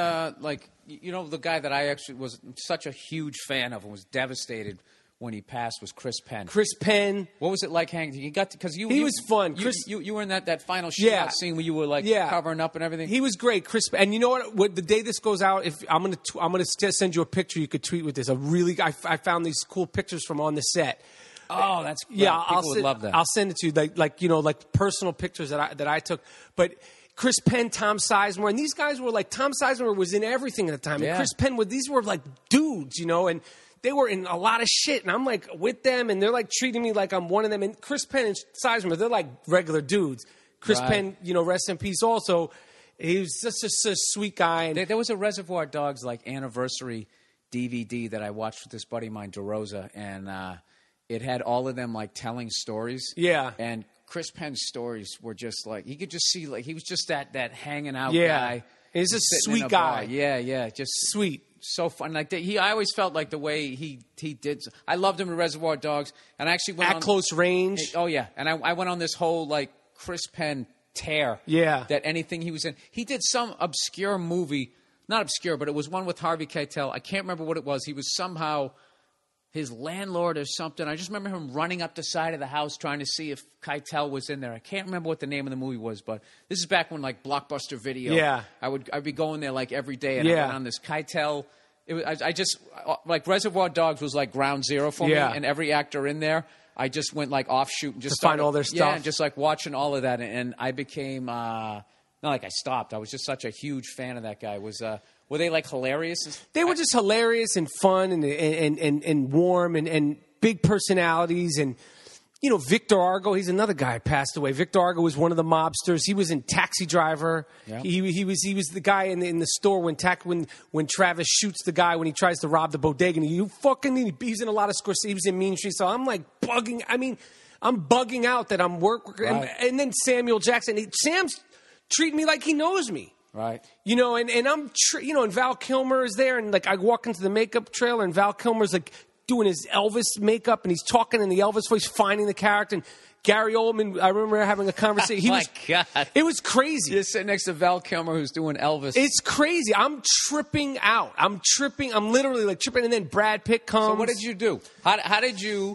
the guy that I actually was such a huge fan of and was devastated when he passed was Chris Penn.
Chris Penn.
What was it like hanging? You got because
he was fun.
You were in that final shootout scene where you were like covering up and everything.
He was great, Chris. And you know what? The day this goes out, if I'm gonna send you a picture, you could tweet with this. I found these cool pictures from on the set.
Oh, that's great.
Yeah.
People would love that.
I'll send it to you, like personal pictures that I took, but. Chris Penn, Tom Sizemore, and these guys were like, Tom Sizemore was in everything at the time, and Chris Penn these were like dudes, and they were in a lot of shit, and I'm like with them, and they're like treating me like I'm one of them. And Chris Penn and Sizemore, they're like regular dudes. Chris Penn, rest in peace. Also, he was just a sweet guy. And
there was a Reservoir Dogs like anniversary DVD that I watched with this buddy of mine, DeRosa, and it had all of them like telling stories.
Yeah,
and Chris Penn's stories were just like you could just see like he was just that hanging out guy.
He's a sweet guy.
Yeah, just
sweet.
So fun. Like I always felt like the way he did. I loved him in Reservoir Dogs, and I actually went
at close range.
Oh yeah, and I went on this whole like Chris Penn tear.
Yeah,
that anything he was in, he did some obscure movie, not obscure, but it was one with Harvey Keitel. I can't remember what it was. He was somehow his landlord or something. I just remember him running up the side of the house trying to see if Keitel was in there. I can't remember what the name of the movie was, but this is back when like Blockbuster Video.
Yeah,
I'd be going there like every day, and I went on this Keitel. I just like Reservoir Dogs was like ground zero for me, and every actor in there, I just went like offshoot and just started,
find all their stuff.
Yeah, and just like watching all of that, and I became not like I stopped. I was just such a huge fan of that guy. Were they like hilarious?
They were just hilarious and fun and warm and big personalities. And, Victor Argo, he's another guy who passed away. Victor Argo was one of the mobsters. He was in Taxi Driver. Yeah. He was the guy in the store when Travis shoots the guy when he tries to rob the bodega. And he's in a lot of Scorsese. He was in Mean Streets. So I'm like bugging. I mean, I'm bugging out that I'm and then Samuel Jackson. Sam's treating me like he knows me.
Right.
And I'm, and Val Kilmer is there, and like I walk into the makeup trailer, and Val Kilmer's like doing his Elvis makeup, and he's talking in the Elvis voice, finding the character. And Gary Oldman, I remember having a conversation.
God.
It was crazy.
You're sitting next to Val Kilmer who's doing Elvis.
It's crazy. I'm tripping out. I'm literally like tripping, and then Brad Pitt comes.
So what did you do? How did you...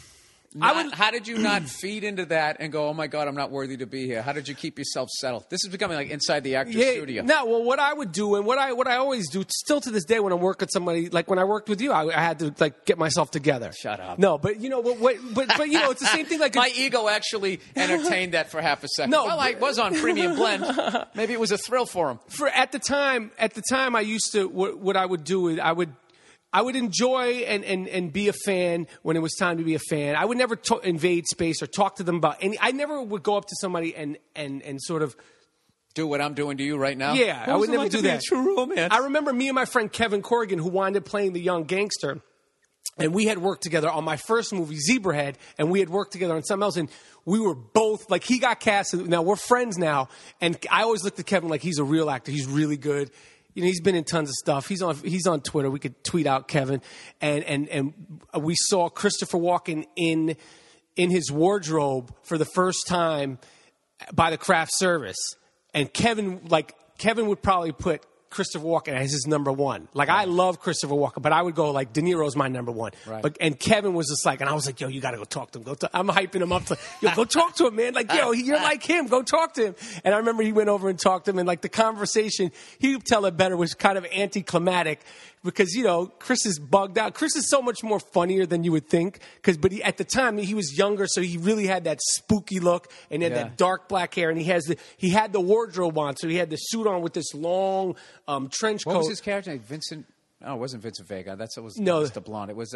how did you not feed into that and go, oh, my God, I'm not worthy to be here? How did you keep yourself settled? This is becoming like inside the actor's studio.
No, well, what I would do and what I always do, still to this day when I work with somebody, like when I worked with you, I had to like get myself together.
Shut up.
No, but it's the same thing. Like
my ego actually entertained that for half a second.
No,
I was on Premium Blend. Maybe it was a thrill for him.
At the time, I used to. What I would do is I would I would enjoy and be a fan when it was time to be a fan. I would never invade space or talk to them about any. I never would go up to somebody and sort of
do what I'm doing to you right now.
Yeah, I would never do that.
True romance.
I remember me and my friend Kevin Corrigan, who wound up playing the young gangster, and we had worked together on my first movie, Zebrahead, and we had worked together on something else, and we were both, like, he got cast. Now, we're friends now, and I always looked at Kevin like he's a real actor. He's really good. You know, he's been in tons of stuff. He's on Twitter. We could tweet out Kevin. And we saw Christopher Walken in his wardrobe for the first time by the craft service. And Kevin would probably put Christopher Walken as his number one. Like, I love Christopher Walken, but I would go like De Niro's my number one.
Right.
And Kevin was just like, and I was like, yo, you got to go talk to him. I'm hyping him up to, yo, go talk to him, man. Like, yo, you're like him. Go talk to him. And I remember he went over and talked to him, and like the conversation, he would tell it better, was kind of anticlimactic because, you know, Chris is bugged out. Chris is so much more funnier than you would think but at the time he was younger, so he really had that spooky look and he had that dark black hair, and he had the wardrobe on, so he had the suit on with this long trench coat.
What was his character name? Vincent? Oh, it wasn't Vincent Vega. That was the blonde. It was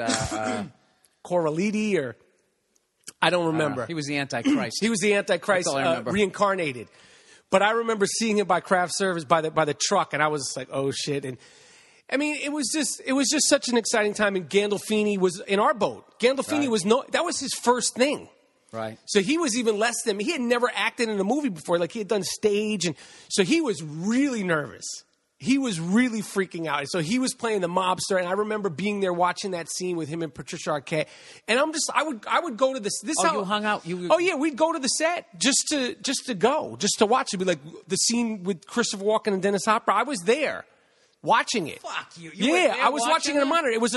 Corraliti, or I don't remember.
He was the Antichrist.
He was the Antichrist reincarnated. But I remember seeing him by craft service by the truck, and I was just like, oh shit. And I mean, it was just such an exciting time. And Gandolfini was in our boat. Gandolfini that was his first thing.
Right.
So he was even less than me. He had never acted in a movie before. Like, he had done stage, and so he was really nervous. He was really freaking out. And so he was playing the mobster, and I remember being there watching that scene with him and Patricia Arquette. And I would go to this.
You hung out.
Oh yeah, we'd go to the set just to watch it. Be like the scene with Christopher Walken and Dennis Hopper. I was there watching it.
Fuck you.
I was watching it on a monitor. It was a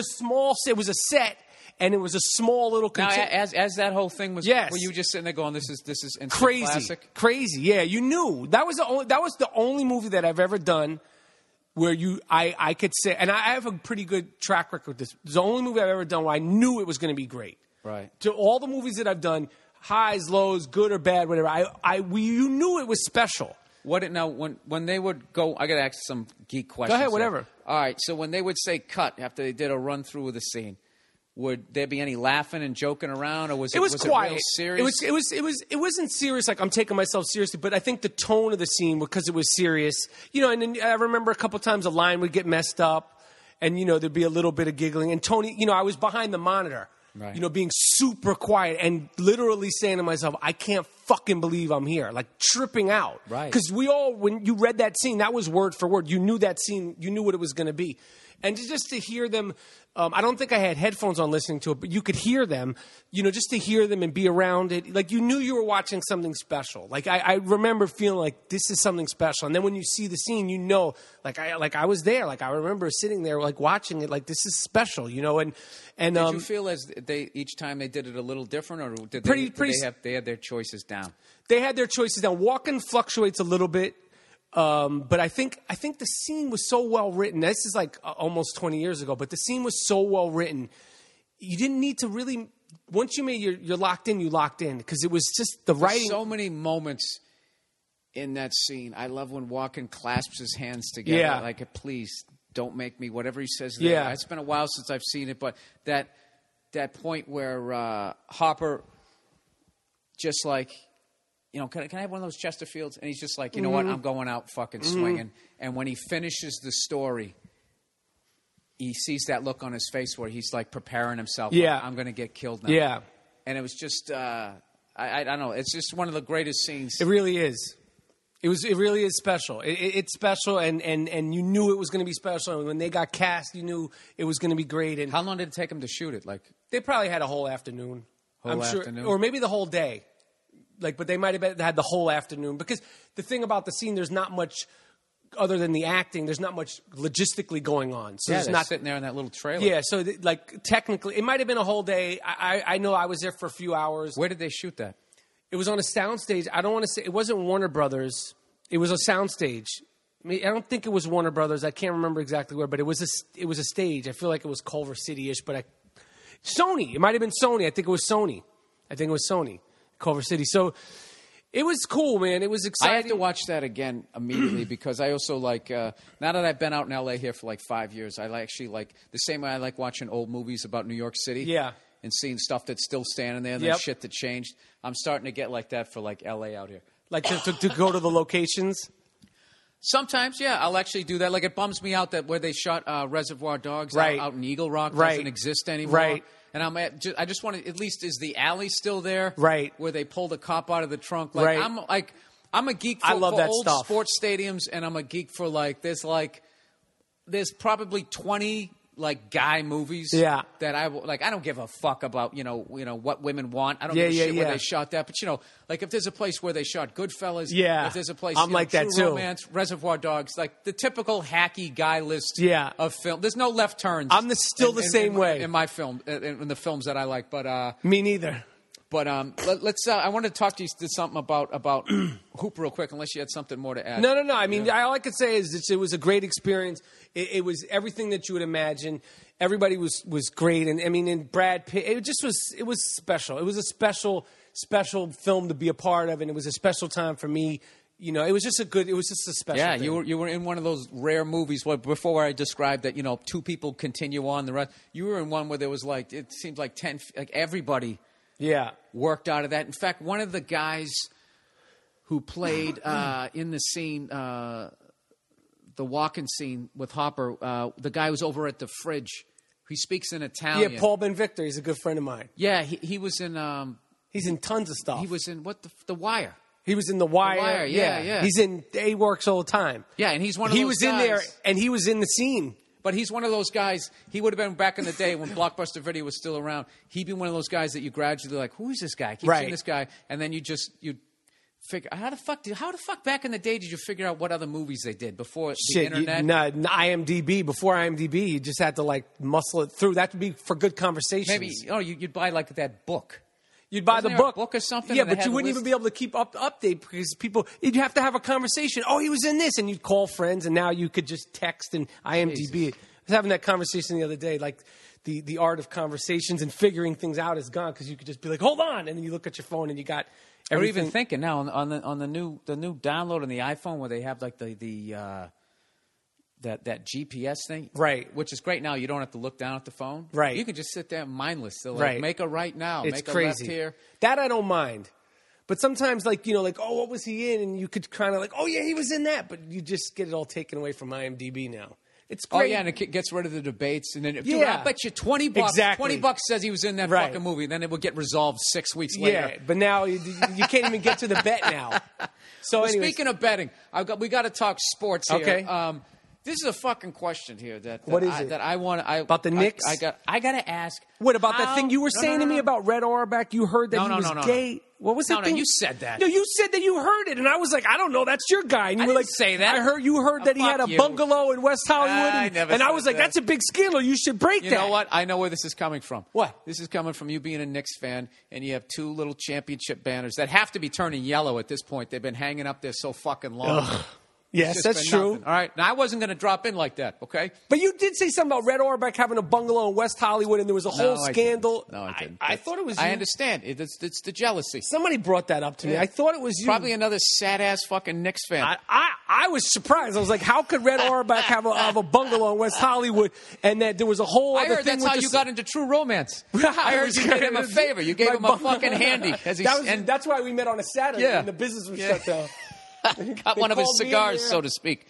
set. And it was a small little.
Now, as that whole thing was,
yes.
Were you just sitting there going, "This is
crazy,
classic?
Crazy"? Yeah, you knew that was the only movie that I've ever done where I could say, and I have a pretty good track record with this. It's the only movie I've ever done where I knew it was going to be great.
Right.
To all the movies that I've done, highs, lows, good or bad, whatever. You knew it was special.
When they would go, I got to ask some geek questions.
Go ahead, whatever.
All right. So when they would say cut after they did a run through of the scene, would there be any laughing and joking around, or was it
quiet?
Real serious?
It wasn't serious. Like, I'm taking myself seriously, but I think the tone of the scene, because it was serious, you know. And then I remember a couple times a line would get messed up, and you know there'd be a little bit of giggling. And Tony, you know, I was behind the monitor,
right.
You know, being super quiet and literally saying to myself, I can't fucking believe I'm here, like tripping out,
right?
Because when you read that scene, that was word for word. You knew that scene, you knew what it was going to be. And just to hear them, I don't think I had headphones on listening to it, but you could hear them, you know, just to hear them and be around it. Like, you knew you were watching something special. Like, I remember feeling like this is something special. And then when you see the scene, you know, I was there. Like, I remember sitting there, like, watching it, like, this is special, you know. And
did you feel as each time they did it a little different, or did they had their choices down?
They had their choices down. Walken fluctuates a little bit. But I think the scene was so well written. This is like almost 20 years ago, but the scene was so well written. You didn't need to really. Once you made you're locked in, you locked in, because it was just the writing.
So many moments in that scene. I love when Walken clasps his hands together.
Yeah.
Like, please don't make me. Whatever he says there.
Yeah.
It's been a while since I've seen it, but that point where Hopper just like, you know, can I have one of those Chesterfields? And he's just like, you know what? I'm going out fucking swinging. And when he finishes the story, he sees that look on his face where he's like preparing himself.
Yeah.
Like, I'm going to get killed now.
Yeah.
And it was just, I don't know. It's just one of the greatest scenes.
It really is. It really is special. It's special, and you knew it was going to be special. And when they got cast, you knew it was going to be great. And
how long did it take them to shoot it? Like,
they probably had a whole afternoon. I'm sure,
afternoon?
or maybe the whole day. Like, but they might have had the whole afternoon, because the thing about the scene, there's not much other than the acting. There's not much logistically going on. So
they're
not
sitting there in that little trailer.
Yeah, so like technically, it might have been a whole day. I know I was there for a few hours.
Where did they shoot that?
It was on a soundstage. I don't want to say it wasn't Warner Brothers. It was a soundstage. I mean, I don't think it was Warner Brothers. I can't remember exactly where, but it was a stage. I feel like it was Culver City-ish, but Sony. It might have been Sony. I think it was Sony. Culver City. So It was cool, man. It was exciting.
I had to watch that again immediately because I also like, now that I've been out in L.A. here for like 5 years, I actually like, the same way I like watching old movies about New York City.
Yeah.
And seeing stuff that's still standing there and then shit that changed. I'm starting to get like that for like L.A. out here.
Like to go to the locations?
Sometimes, yeah, I'll actually do that. Like it bums me out that where they shot Reservoir Dogs out in Eagle Rock doesn't exist anymore.
Right.
And I just want to, at least, is the alley still there?
Right.
Where they pulled a cop out of the trunk. Like,
Right.
I'm a geek for, old sports stadiums, and I'm a geek for there's probably 20 like guy movies that I don't give a fuck about, what women want. I don't give a shit where they shot that. But, like if there's a place where they shot Goodfellas, if there's a place,
I'm like that
True
too.
Romance, Reservoir Dogs, like the typical hacky guy list of film. There's no left turns.
I'm still the same way.
In my film, in the films that I like. But
me neither.
But let's. I want to talk to you something about Hoop real quick, unless you had something more to add.
No. I mean, all I could say is it was a great experience. It was everything that you would imagine. Everybody was great, and I mean, and Brad Pitt. It was special. It was a special film to be a part of, and it was a special time for me. It was just a special.
Yeah,
thing.
you were in one of those rare movies where before I described that, two people continue on the rest. You were in one where there was like, it seemed like 10, like everybody.
Yeah,
worked out of that. In fact, one of the guys who played in the scene, the walk-in scene with Hopper, the guy who's over at the fridge, he speaks in Italian.
Yeah, Paul Ben-Victor. He's a good friend of mine.
Yeah, he was in.
He's in tons of stuff.
He was in The Wire.
He was in The Wire.
The Wire, yeah.
He's in. He works all the time.
Yeah, and he's one of those.
He was
guys,
in there, and he was in the scene.
But he's one of those guys, he would have been back in the day when Blockbuster Video was still around. He'd be one of those guys that you gradually like, who is this guy? I keep seeing this guy. And then you'd figure, how the fuck back in the day did you figure out what other movies they did before the internet?
IMDb. Before IMDb, you just had to like muscle it through. That would be for good conversations.
Maybe, you'd buy like that book.
You'd buy
Wasn't
the
there
book.
A book or something.
Yeah, but you wouldn't even be able to keep update because you'd have to have a conversation. Oh, he was in this, and you'd call friends, and now you could just text and IMDb. Jesus. I was having that conversation the other day, like the art of conversations and figuring things out is gone because you could just be like, hold on, and then you look at your phone and you got everything.
Or even thinking now on the new download on the iPhone where they have like that GPS thing,
right?
Which is great now. You don't have to look down at the phone,
right?
You can just sit there mindless. They're like, make a right now,
it's
make
crazy.
a left here.
That I don't mind. But sometimes, like, oh, what was he in? And you could kind of like, oh, yeah, he was in that. But you just get it all taken away from IMDb now. It's great.
Oh, yeah, and it gets rid of the debates. And then, dude, I bet you $20.
Exactly.
$20 says he was in that fucking movie. Then it will get resolved 6 weeks later.
Yeah, but now you can't even get to the bet now. So,
speaking of betting, we got to talk sports here.
Okay.
This is a fucking question here that I want
about the Knicks.
I got to ask.
What about that thing you were saying to me about Red Auerbach? You heard that he was gay. What was that thing?
No, you said that.
No, you said that you heard it, and I was like, I don't know. That's your guy. And you
were
like,
say that.
You heard that he had a bungalow in West Hollywood, and I was like, that's a big scandal. You should break that.
You know what? I know where this is coming from.
What?
This is coming from you being a Knicks fan, and you have two little championship banners that have to be turning yellow at this point. They've been hanging up there so fucking long.
Ugh. Yes, that's true.
Nothing. All right. Now, I wasn't going to drop in like that, okay?
But you did say something about Red Auerbach having a bungalow in West Hollywood, and there was a whole scandal.
No, I didn't.
I thought it was you.
I understand. It's the jealousy.
Somebody brought that up to me. I thought it was you.
Probably another sad-ass fucking Knicks fan.
I was surprised. I was like, how could Red Auerbach have a bungalow in West Hollywood, and that there was a whole other thing?
I heard that's how you got into True Romance. I heard you did him a favor. You gave him a fucking handy.
That's why we met on a Saturday when the business was shut down.
Got one of his cigars, so to speak.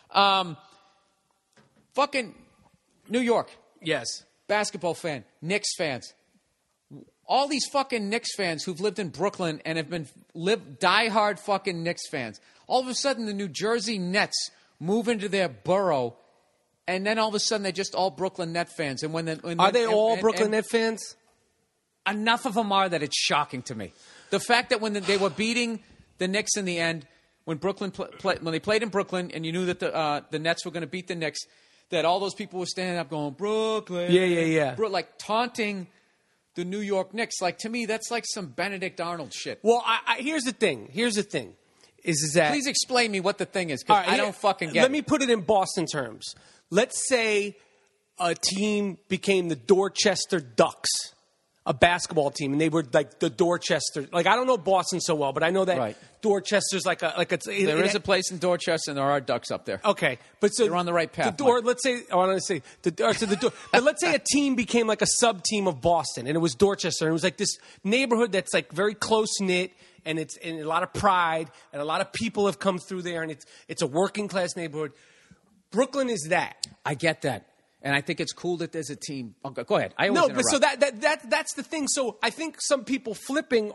Fucking New York.
Yes.
Basketball fan. Knicks fans. All these fucking Knicks fans who've lived in Brooklyn and have been diehard fucking Knicks fans. All of a sudden, the New Jersey Nets move into their borough, and then all of a sudden, they're just all Brooklyn Net fans. And
are they all Brooklyn Net fans?
Enough of them are that it's shocking to me. The fact that when they were beating the Knicks in the end, when they played in Brooklyn, and you knew that the Nets were going to beat the Knicks, that all those people were standing up going, Brooklyn.
Yeah.
Like taunting the New York Knicks. Like, to me, that's like some Benedict Arnold shit.
Well, here's the thing. Is that...
Please explain me what the thing is, because I don't fucking get it.
Let me put it in Boston terms. Let's say a team became the Dorchester Ducks. a basketball team, and they were like the Dorchester. Like, I don't know Boston so well, but I know that
Right.
Dorchester's like a
There is a place in Dorchester, and there are Ducks up there.
Okay, but so
You're on the right path,
Or
Mike.
let's say, I want to say but let's say a team became like a sub team of Boston, and it was Dorchester, and it was like this neighborhood that's like very close knit, and it's and a lot of pride, and a lot of people have come through there, and it's a working class neighborhood. Brooklyn is that.
I get that. And I think it's cool that there's a team. Oh, go ahead. I always
No,
interrupt.
but so that's the thing. So I think some people flipping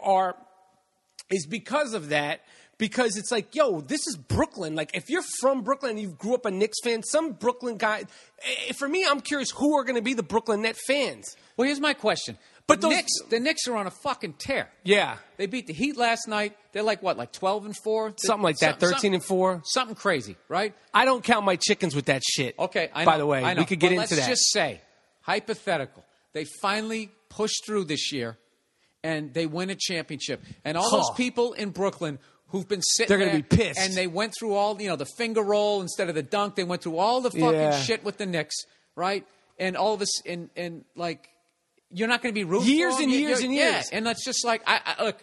is because of that. Because it's like, yo, this is Brooklyn. Like, if you're from Brooklyn and you grew up a Knicks fan, some Brooklyn guy. For me, I'm curious who are going to be the Brooklyn Net fans.
Well, here's my question.
But
the Knicks are on a fucking tear.
Yeah,
They beat the Heat last night. They're like what, like 12-4,
something like that, 13-4.
something crazy, right?
I don't count my chickens with that shit.
Okay, I know.
By the way,
I know.
we could get
But
into that.
Let's just say, hypothetical, they finally pushed through this year, and they win a championship, and all those people in Brooklyn who've been sitting
They're
there,
gonna be pissed.
and they went through all the finger roll instead of the dunk. They went through all the fucking
Yeah.
shit with the Knicks, right? And all of this, and like, you're not going to be rooting
Years
for them.
and years and years.
Yeah, and it's just like look.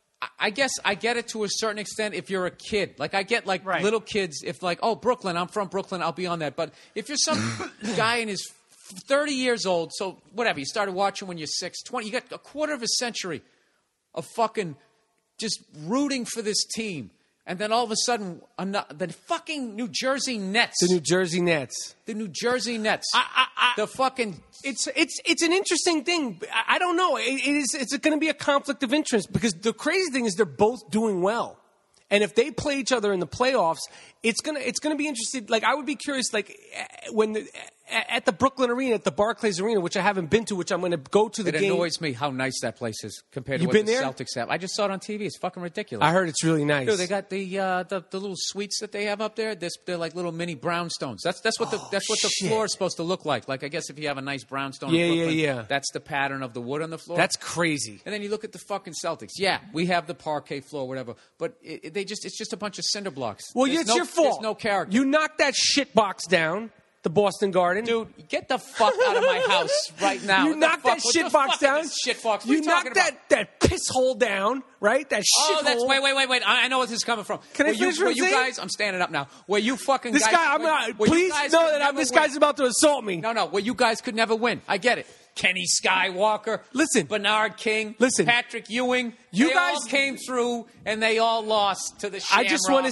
I guess I get it to a certain extent if you're a kid. Like, I get, like,
Right.
little kids, if, like, oh, Brooklyn, I'm from Brooklyn, I'll be on that. But if you're some guy in his 30 years old, so whatever, you started watching when you're 6, 20, you got a quarter of a century of fucking just rooting for this team. And then all of a sudden, the fucking New Jersey Nets.
The New Jersey Nets.
The New Jersey Nets. The fucking...
It's an interesting thing. I don't know. It's going to be a conflict of interest because the crazy thing is they're both doing well, and if they play each other in the playoffs, it's gonna be interesting. Like, I would be curious, like when at the Brooklyn Arena, at the Barclays Arena, which I haven't been to, which I'm going to go to the game.
It annoys me how nice that place is compared to
You've
what
been
the
there?
Celtics have. I just saw it on TV. It's fucking ridiculous.
I heard it's really nice.
Dude, they got the little suites that they have up there. They're like little mini brownstones. That's what the
shit.
floor is supposed to look like. Like, I guess if you have a nice brownstone,
Yeah,
in
yeah,
Brooklyn,
yeah.
that's the pattern of the wood on the floor.
That's crazy.
And then you look at the fucking Celtics. Yeah, we have the parquet floor, whatever. But it's just a bunch of cinder blocks.
Well,
There's
it's
no,
your fault.
There's no character.
You knocked that shit box down, the Boston Garden.
Dude, get the fuck out of my house right now.
You
What the
knocked
fuck?
that
What
shit
the
box
fuck is
down.
this shit box. What
You
are you talking
knocked
about?
that piss hole down, right? That shit
Oh, that's
hole.
wait. I know where this is coming from.
Can I finish what I'm
you
saying?
guys, I'm standing up now. Where you fucking
This
guys,
guy, I'm
where-
not.
where you
Please
guys
know
could
that
never
this
win.
guy's about to assault me.
No, where you guys could never win. I get it. Kenny Skywalker,
Listen.
Bernard King,
Listen.
Patrick Ewing.
You
they
guys-
all came through and they all lost to the Shamrock.
I just want to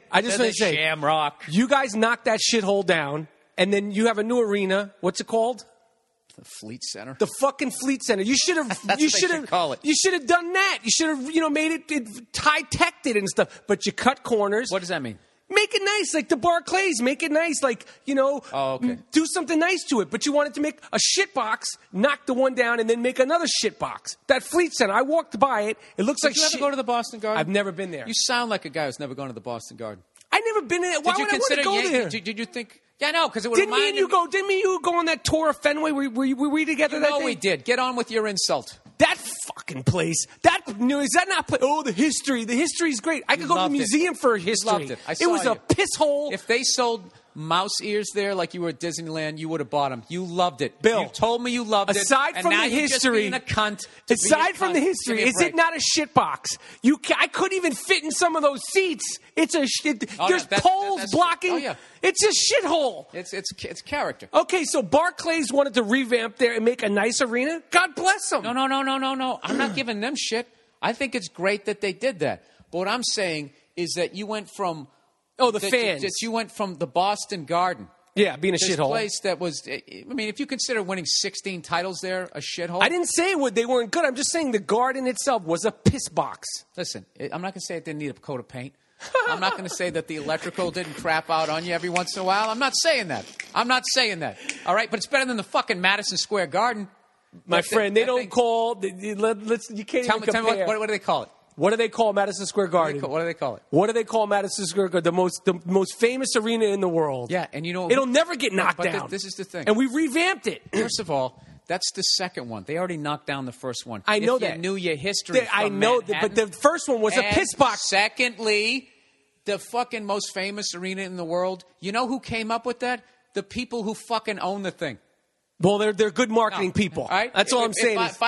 say,
Shamrock.
you guys knocked that shithole down, and then you have a new arena. What's it called?
The Fleet Center.
The fucking Fleet Center. You should have.
That's
you
what they
should
should
have
call it.
You should have done that. You should have, made it high-teched it and stuff. But you cut corners.
What does that mean?
Make it nice, like the Barclays. Make it nice, like,
Oh, okay.
do something nice to it. But you wanted to make a shit box, knock the one down, and then make another shit box. That Fleet Center, I walked by it. It looks like
Did you ever
shit.
go to the Boston Garden?
I've never been there.
You sound like a guy who's never gone to the Boston Garden.
I never been there. Why
Did you
would I want
consider
to go
Yankee?
there?
Did you think? Yeah, no, because it would
Didn't me
remind
and you go? Didn't me and you go on that tour of Fenway? Were we together
You
that
know
day?
we did. Get on with your insult.
That fucking place. Is that not? Oh, the history. The history's great. I could go to the
loved it.
museum for history.
Loved it. I
It
saw
was
you.
a piss hole.
If they sold mouse ears there like you were at Disneyland, you would have bought them. You loved it.
Bill,
You told me you loved it.
aside
and
from
now
the
you're
history-
just being a cunt. to be a
Aside from
cunt.
the
Give
history,
me a
is
break.
it not a shit box? I couldn't even fit in some of those seats. It's a shit.
Oh,
There's
that's-
poles
that's-
blocking.
oh, yeah.
It's a shithole.
It's character.
Okay, so Barclays wanted to revamp there and make a nice arena. God bless them.
No. I'm not giving them shit. I think it's great that they did that. But what I'm saying is that you went from
the fans.
That you went from the Boston Garden.
Yeah, being a
This
shithole.
place that was, I mean, if you consider winning 16 titles there a shithole.
I didn't say they weren't good. I'm just saying the garden itself was a piss box.
Listen, I'm not going to say it didn't need a coat of paint. I'm not going to say that the electrical didn't crap out on you every once in a while. I'm not saying that. All right, but it's better than the fucking Madison Square Garden.
My friend, they
that
don't
thing-
call. You can't
Tell
even
me
compare.
what do they call it?
What do they call Madison Square Garden?
What do they call it?
What do they call Madison Square Garden? The most famous arena in the world.
Yeah, and you know
it'll never get knocked
but
down.
This is the thing.
And we revamped it.
First of all, that's the second one. They already knocked down the first one.
I know
if
that.
You knew your history.
I
from
know that,
Manhattan.
but the first one was a
And
piss box.
Secondly, the fucking most famous arena in the world. You know who came up with that? The people who fucking own the thing.
Well, they're good marketing people.
All right?
That's all I'm saying.
If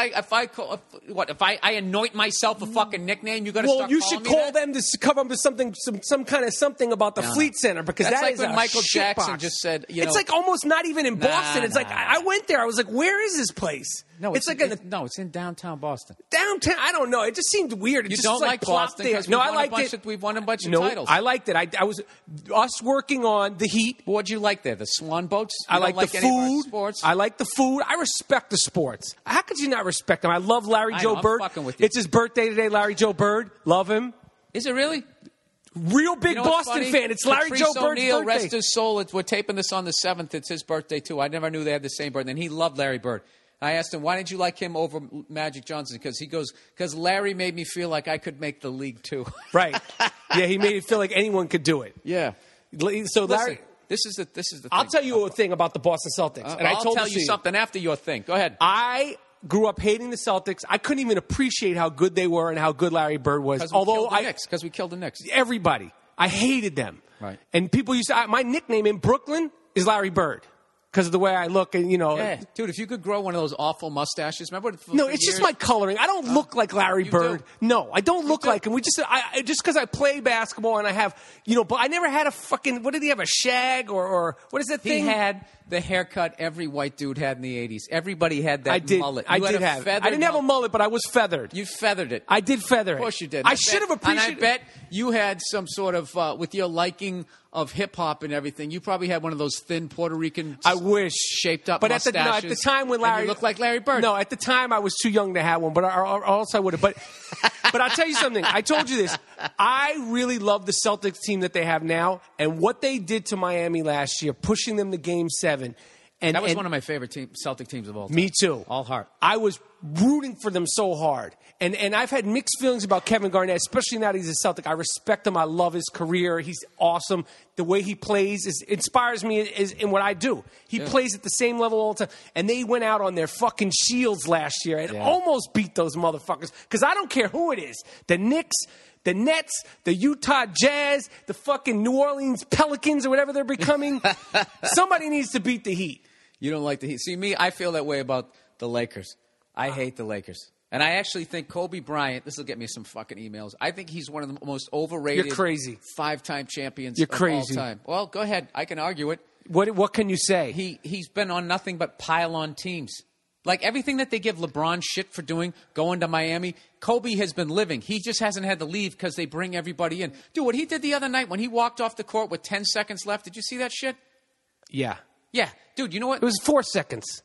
I anoint myself a fucking nickname, you got to
Well,
start
you
calling
should
me
call
that?
them to come up with some kind of something about the Fleet Center, because
That's
that
like
is
when
a
Michael
shit
Jackson
box.
just said,
it's like almost not even in Boston. It's like I went there. I was like, where is this place?
No,
it's
in downtown Boston.
Downtown. I don't know. It just seemed weird. It
You
just
don't
was
like
plopped
Boston
there.
because
No, I liked it.
We've won a bunch of
No,
titles.
I liked it. I was us working on the Heat.
What'd you like there? The swan boats?
I
like
like the
any of our
food.
sports?
I like the food. I respect the sports. How could you not respect him? I love Larry Joe
I'm
Bird.
fucking with you.
It's his birthday today, Larry Joe Bird. Love him.
Is it really?
Real big
You know what's
Boston
funny?
fan. It's Larry
Patrice
Joe Bird's
O'Neal,
birthday.
rest his soul. We're taping this on the 7th. It's his birthday, too. I never knew they had the same birthday. And he loved Larry Bird. I asked him, why didn't you like him over Magic Johnson? Because Larry made me feel like I could make the league, too.
Right. Yeah, he made it feel like anyone could do it.
Yeah.
So Larry,
This is the thing.
I'll tell you a thing about the Boston Celtics. And
I'll tell you something after your thing. Go ahead.
I grew up hating the Celtics. I couldn't even appreciate how good they were and how good Larry Bird was.
Because we killed the Knicks.
Everybody. I hated them.
Right.
And people used to, my nickname in Brooklyn is Larry Bird because of the way I look. And,
Yeah. Dude, if you could grow one of those awful mustaches, remember?
No, it's just my coloring. I don't look like Larry Bird.
do.
No, I don't look like him. Just because I play basketball and I have, but I never had a fucking, what did he have, a shag or what is that thing?
He had the haircut every white dude had in the 80s. Everybody had that mullet.
I didn't have a mullet, but I was feathered.
You feathered it.
I did feather it.
Of course you did.
I should have appreciated.
And I bet you had some sort of, with your liking of hip hop and everything, you probably had one of those thin Puerto Rican.
I wish
shaped up
but
mustaches.
at the time when Larry
you looked like Larry Bird.
No, at the time I was too young to have one, but or else I would have. But I'll tell you something. I told you this. I really love the Celtics team that they have now, and what they did to Miami last year, pushing them to Game 7. And
that was one of my favorite Celtic teams of all time.
Me too.
All heart.
I was rooting for them so hard. And I've had mixed feelings about Kevin Garnett, especially now that he's a Celtic. I respect him. I love his career. He's awesome. The way he plays inspires me in what I do. He plays at the same level all the time. And they went out on their fucking shields last year and almost beat those motherfuckers. Because I don't care who it is. The Knicks, the Nets, the Utah Jazz, the fucking New Orleans Pelicans or whatever they're becoming. Somebody needs to beat the Heat.
You don't like the Heat. See, me, I feel that way about the Lakers. I hate the Lakers. And I actually think Kobe Bryant, this will get me some fucking emails, I think he's one of the most overrated
You're crazy.
5-time champions
You're
of
crazy.
all time. Well, go ahead. I can argue it.
What can you say?
He's been on nothing but pile-on teams. Like everything that they give LeBron shit for doing, going to Miami, Kobe has been living. He just hasn't had to leave because they bring everybody in. Dude, what he did the other night when he walked off the court with 10 seconds left, did you see that shit?
Yeah.
Yeah. Dude, you know what?
It was 4 seconds.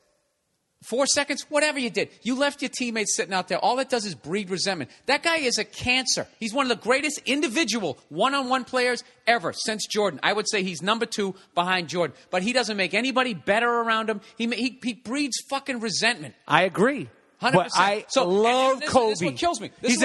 4 seconds? Whatever you did. You left your teammates sitting out there. All that does is breed resentment. That guy is a cancer. He's one of the greatest individual one-on-one players ever since Jordan. I would say he's number 2 behind Jordan. But he doesn't make anybody better around him. He breeds fucking resentment.
I agree.
100%.
But I love Kobe.
This is what kills me.
He's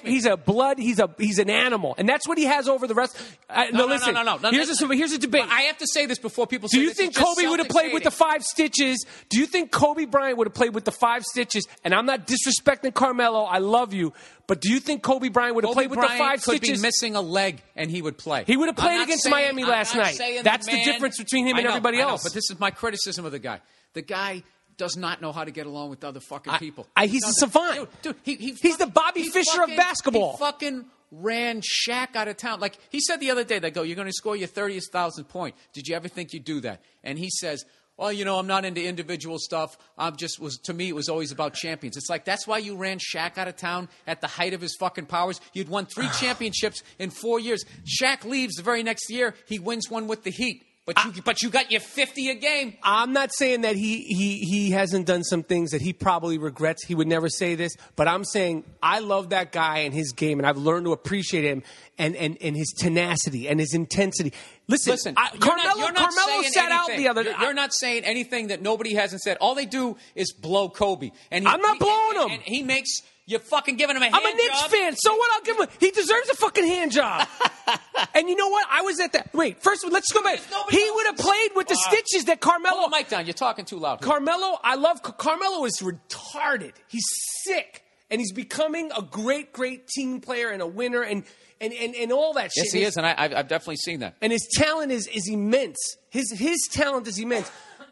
an animal, and that's what he has over the rest.
No.
Here's a debate.
But I have to say this before people say
Do you
this
think
is just
Kobe would have
Celtics
played with the
hating.
5 stitches? Do you think Kobe Bryant would have played with the 5 stitches? And I'm not disrespecting Carmelo. I love you. But do you think Kobe Bryant would have played with the 5
could
stitches?
be missing a leg, and he would play.
He would have played against Miami last night. That's the difference between him and everybody else.
But this is my criticism of the guy. The guy does not know how to get along with other fucking people.
He's a savant.
Dude,
he's the Bobby Fischer of basketball.
He fucking ran Shaq out of town. Like he said the other day, they go, "You're going to score your 30,000th point. Did you ever think you'd do that?" And he says, "Well, I'm not into individual stuff. To me, it was always about champions." It's like, that's why you ran Shaq out of town at the height of his fucking powers. You'd won 3 championships in 4 years. Shaq leaves the very next year. He wins one with the Heat. But you got your 50 a game.
I'm not saying that he hasn't done some things that he probably regrets. He would never say this. But I'm saying I love that guy and his game, and I've learned to appreciate him and his tenacity and his intensity. Listen, Carmelo sat out the other day.
You're not saying anything that nobody hasn't said. All they do is blow Kobe. And
I'm not blowing him.
And he makes... You're fucking giving him a hand job.
I'm a Knicks fan. So what? I'll give him. He deserves a fucking hand job. And you know what? I was at that. Wait, first, let's go back. He would have played with the stitches that Carmelo.
Hold the mic down. You're talking too loud.
Carmelo, Carmelo is retarded. He's sick. And he's becoming a great, great team player and a winner and all that shit.
Yes, he is. And I've definitely seen that.
And his talent is immense. His talent is immense.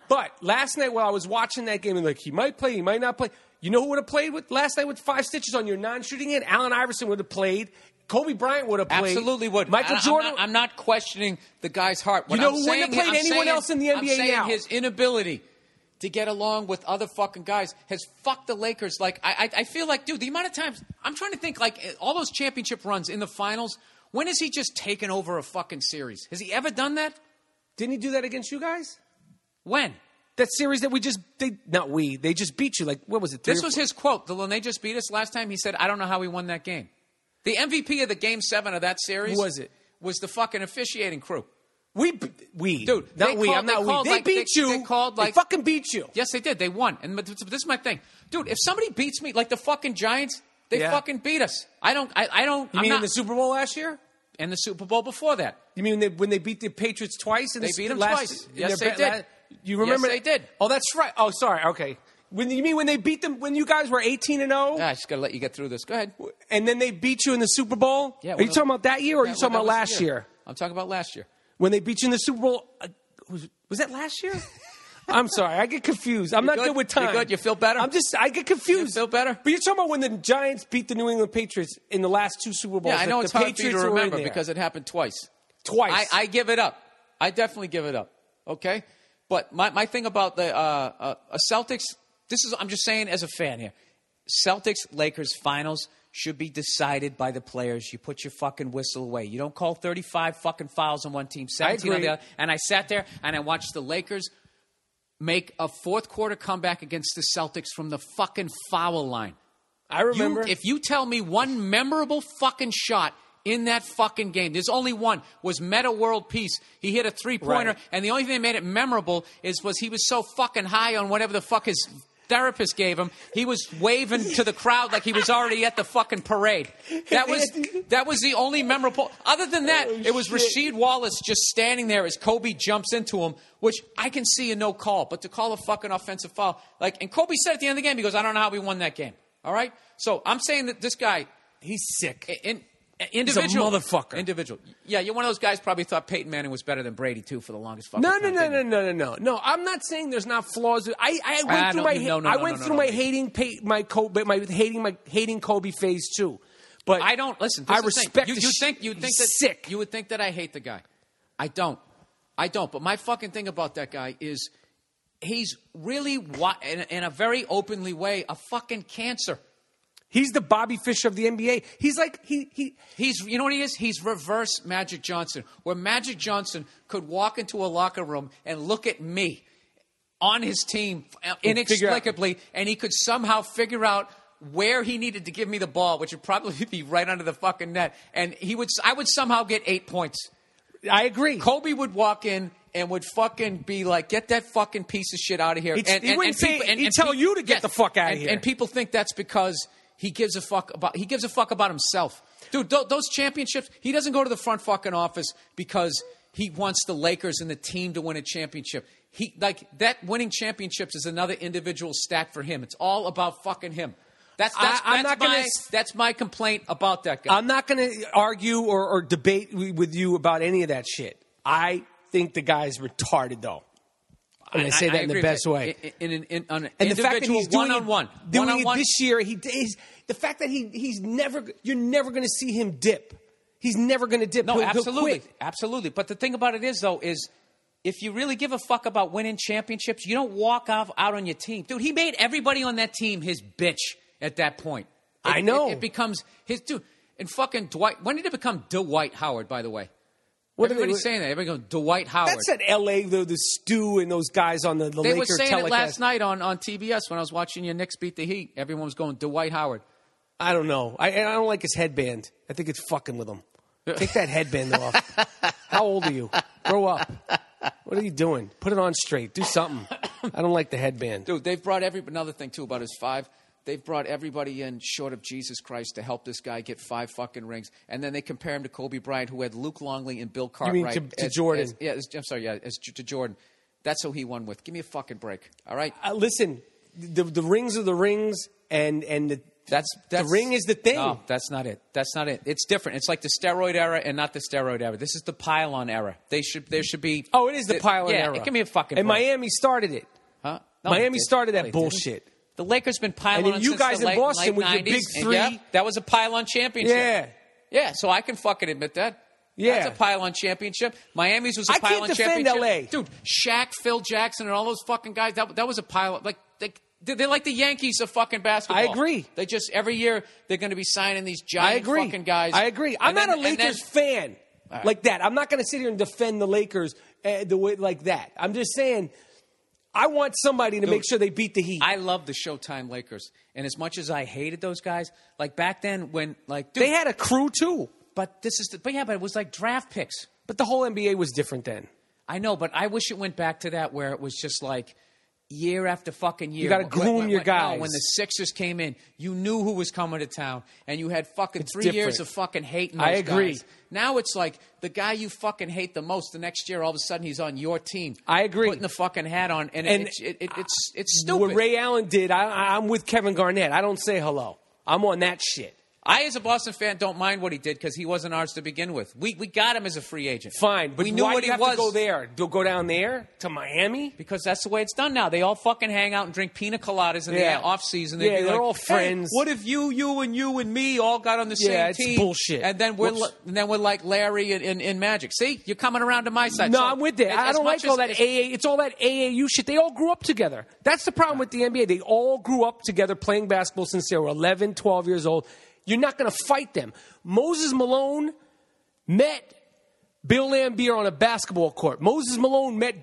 But last night while I was watching that game, and like, he might play, he might not play. You know who would have played with last night with 5 stitches on your non-shooting hand? Allen Iverson would have played. Kobe Bryant would have played.
Absolutely would.
Michael Jordan.
I'm not questioning the guy's heart.
You know who wouldn't have played anyone else in the NBA
I'm saying
now?
His inability to get along with other fucking guys has fucked the Lakers. Like, I feel like, dude, the amount of times, I'm trying to think, like, all those championship runs in the finals, when has he just taken over a fucking series? Has he ever done that?
Didn't he do that against you guys?
When?
That series that they just beat you. Like, what was it?
This was his quote. When they just beat us last time, he said, I don't know how we won that game. The MVP of the Game 7 of that series.
Who was it?
Was the fucking officiating crew.
We.
Dude,
not we. I'm not we. They beat you. They fucking beat you.
Yes, they did. They won. And this is my thing. Dude, if somebody beats me, like the fucking Giants, they fucking beat us. I don't.
You mean in the Super Bowl last year?
And the Super Bowl before that.
You mean when they beat the Patriots twice?
They beat them twice. Yes, they did.
You remember?
Yes, they did.
Oh, that's right. Oh, sorry. Okay. You mean when they beat them, when you guys were 18-0?
I just got to let you get through this. Go ahead.
And then they beat you in the Super Bowl?
Yeah.
Are you talking about that year, or are you talking about last year?
I'm talking about last year.
When they beat you in the Super Bowl, was that last year? I'm sorry. I get confused. I'm not good with time.
You good? You feel better?
I get confused.
You feel better?
But you're talking about when the Giants beat the New England Patriots in the last 2 Super Bowls.
Yeah, I know it's hard for you to remember because it happened twice. I give it up. I definitely give it up. Okay? But my thing about the Celtics, I'm just saying as a fan here, Celtics-Lakers finals should be decided by the players. You put your fucking whistle away. You don't call 35 fucking fouls on one team, 17 on the other. And I sat there and I watched the Lakers make a fourth quarter comeback against the Celtics from the fucking foul line.
I remember.
If you tell me one memorable fucking shot in that fucking game, there's only one, was Meta World Peace. He hit a three-pointer,
right.
And the only thing that made it memorable was he was so fucking high on whatever the fuck his therapist gave him. He was waving to the crowd like he was already at the fucking parade. That was the only memorable. Other than that, it was Rasheed Wallace just standing there as Kobe jumps into him, which I can see a no call. But to call a fucking offensive foul, and Kobe said at the end of the game, he goes, I don't know how we won that game. All right? So I'm saying that this guy,
he's sick.
Individual.
He's a motherfucker.
Individual. Yeah, you're one of those guys probably thought Peyton Manning was better than Brady, too, for the longest fucking
time.
No.
No, I'm not saying there's not flaws. I went through my hating Kobe phase, too. But
I don't listen.
I respect
you think that
sick.
You would think that I hate the guy. I don't. But my fucking thing about that guy is he's really, in a very openly way, a fucking cancer.
He's the Bobby Fischer of the NBA. He's like
he's you know what he is? He's reverse Magic Johnson. Where Magic Johnson could walk into a locker room and look at me on his team inexplicably, and he could somehow figure out where he needed to give me the ball, which would probably be right under the fucking net, and I would somehow get 8 points.
I agree.
Kobe would walk in and would fucking be like, get that fucking piece of shit out of here.
He'd tell you to get the fuck out of here.
And people think that's because he gives a fuck about himself. Dude, those championships, he doesn't go to the front fucking office because he wants the Lakers and the team to win a championship. That winning championships is another individual stat for him. It's all about fucking him. That's my complaint about that guy.
I'm not going to argue or debate with you about any of that shit. I think the guy's retarded, though. And I say that in the best way.
On an individual one-on-one.
Doing it this year, the fact that you're never going to see him dip. He's never going to dip.
No,
absolutely.
Absolutely. But the thing about it is, though, is if you really give a fuck about winning championships, you don't walk out on your team. Dude, he made everybody on that team his bitch at that point.
I know.
It becomes his dude. And fucking Dwight. When did it become Dwight Howard, by the way? Everybody's saying that. Everybody goes, Dwight Howard.
That's at L.A., the Stu and those guys on the Laker telecast.
They were saying it last night on TBS when I was watching your Knicks beat the Heat. Everyone was going, Dwight Howard.
I don't know. I don't like his headband. I think it's fucking with him. Take that headband off. How old are you? Grow up. What are you doing? Put it on straight. Do something. I don't like the headband.
Dude, they've brought another thing, too, about his 5. They've brought everybody in short of Jesus Christ to help this guy get 5 fucking rings. And then they compare him to Kobe Bryant, who had Luke Longley and Bill Cartwright.
You mean to Jordan?
To Jordan. That's who he won with. Give me a fucking break, all right?
Listen, the rings are the rings, and
That's
the ring is the thing.
No, that's not it. That's not it. It's different. It's like the steroid era and not the steroid era. This is the pylon era. There should be.
Oh, it is the pylon era.
Yeah, give me a fucking.
And
break.
Miami started it.
Huh? No,
Miami started that
they
bullshit.
didn't. The Lakers been pyloning.
And then you
since
guys
the
in Boston with your
90s,
big
and
three.
yeah, that was a pylon championship.
Yeah.
Yeah, so I can fucking admit that.
Yeah.
That's a pylon championship. Miami's was a
I can't
pylon
defend
championship.
LA.
Dude, Shaq, Phil Jackson, and all those fucking guys, that was a pylon. Like, they're like the Yankees of fucking basketball.
I agree.
They just, every year, they're going to be signing these giant fucking guys.
I agree. I'm not a Lakers fan
right.
like that. I'm not going to sit here and defend the Lakers the way like that. I'm just saying I want somebody to make sure they beat the Heat.
I love the Showtime Lakers. And as much as I hated those guys, like back then when, like, dude,
they had a crew too.
But but it was like draft picks.
But the whole NBA was different then.
I know, but I wish it went back to that where it was just like year after fucking year.
You got to groom your guys.
No, when the Sixers came in, you knew who was coming to town, and you had fucking
It's
3
different.
years of fucking hating those
I agree.
guys. Now it's like the guy you fucking hate the most, the next year all of a sudden he's on your team.
I agree.
Putting the fucking hat on, and it's stupid.
What Ray Allen did, I'm with Kevin Garnett. I don't say hello. I'm on that shit.
I, as a Boston fan, don't mind what he did because he wasn't ours to begin with. We got him as a free agent.
Fine, but
we knew
why
what
do you
he
have
was.
to go there? Go down there to Miami?
Because that's the way it's done now. They all fucking hang out and drink pina coladas in the off season.
Yeah,
be
they're
like,
all friends.
Hey, what if you and me all got on the same
Yeah, it's
team?
bullshit.
And then we're like Larry in Magic. See, you're coming around to my side.
No,
So,
I'm with it. I don't like all that AA. It's all that AAU shit. They all grew up together. That's the problem with the NBA. They all grew up together playing basketball since they were 11, 12 years old. You're not going to fight them. Moses Malone met Bill Laimbeer on a basketball court. Moses Malone went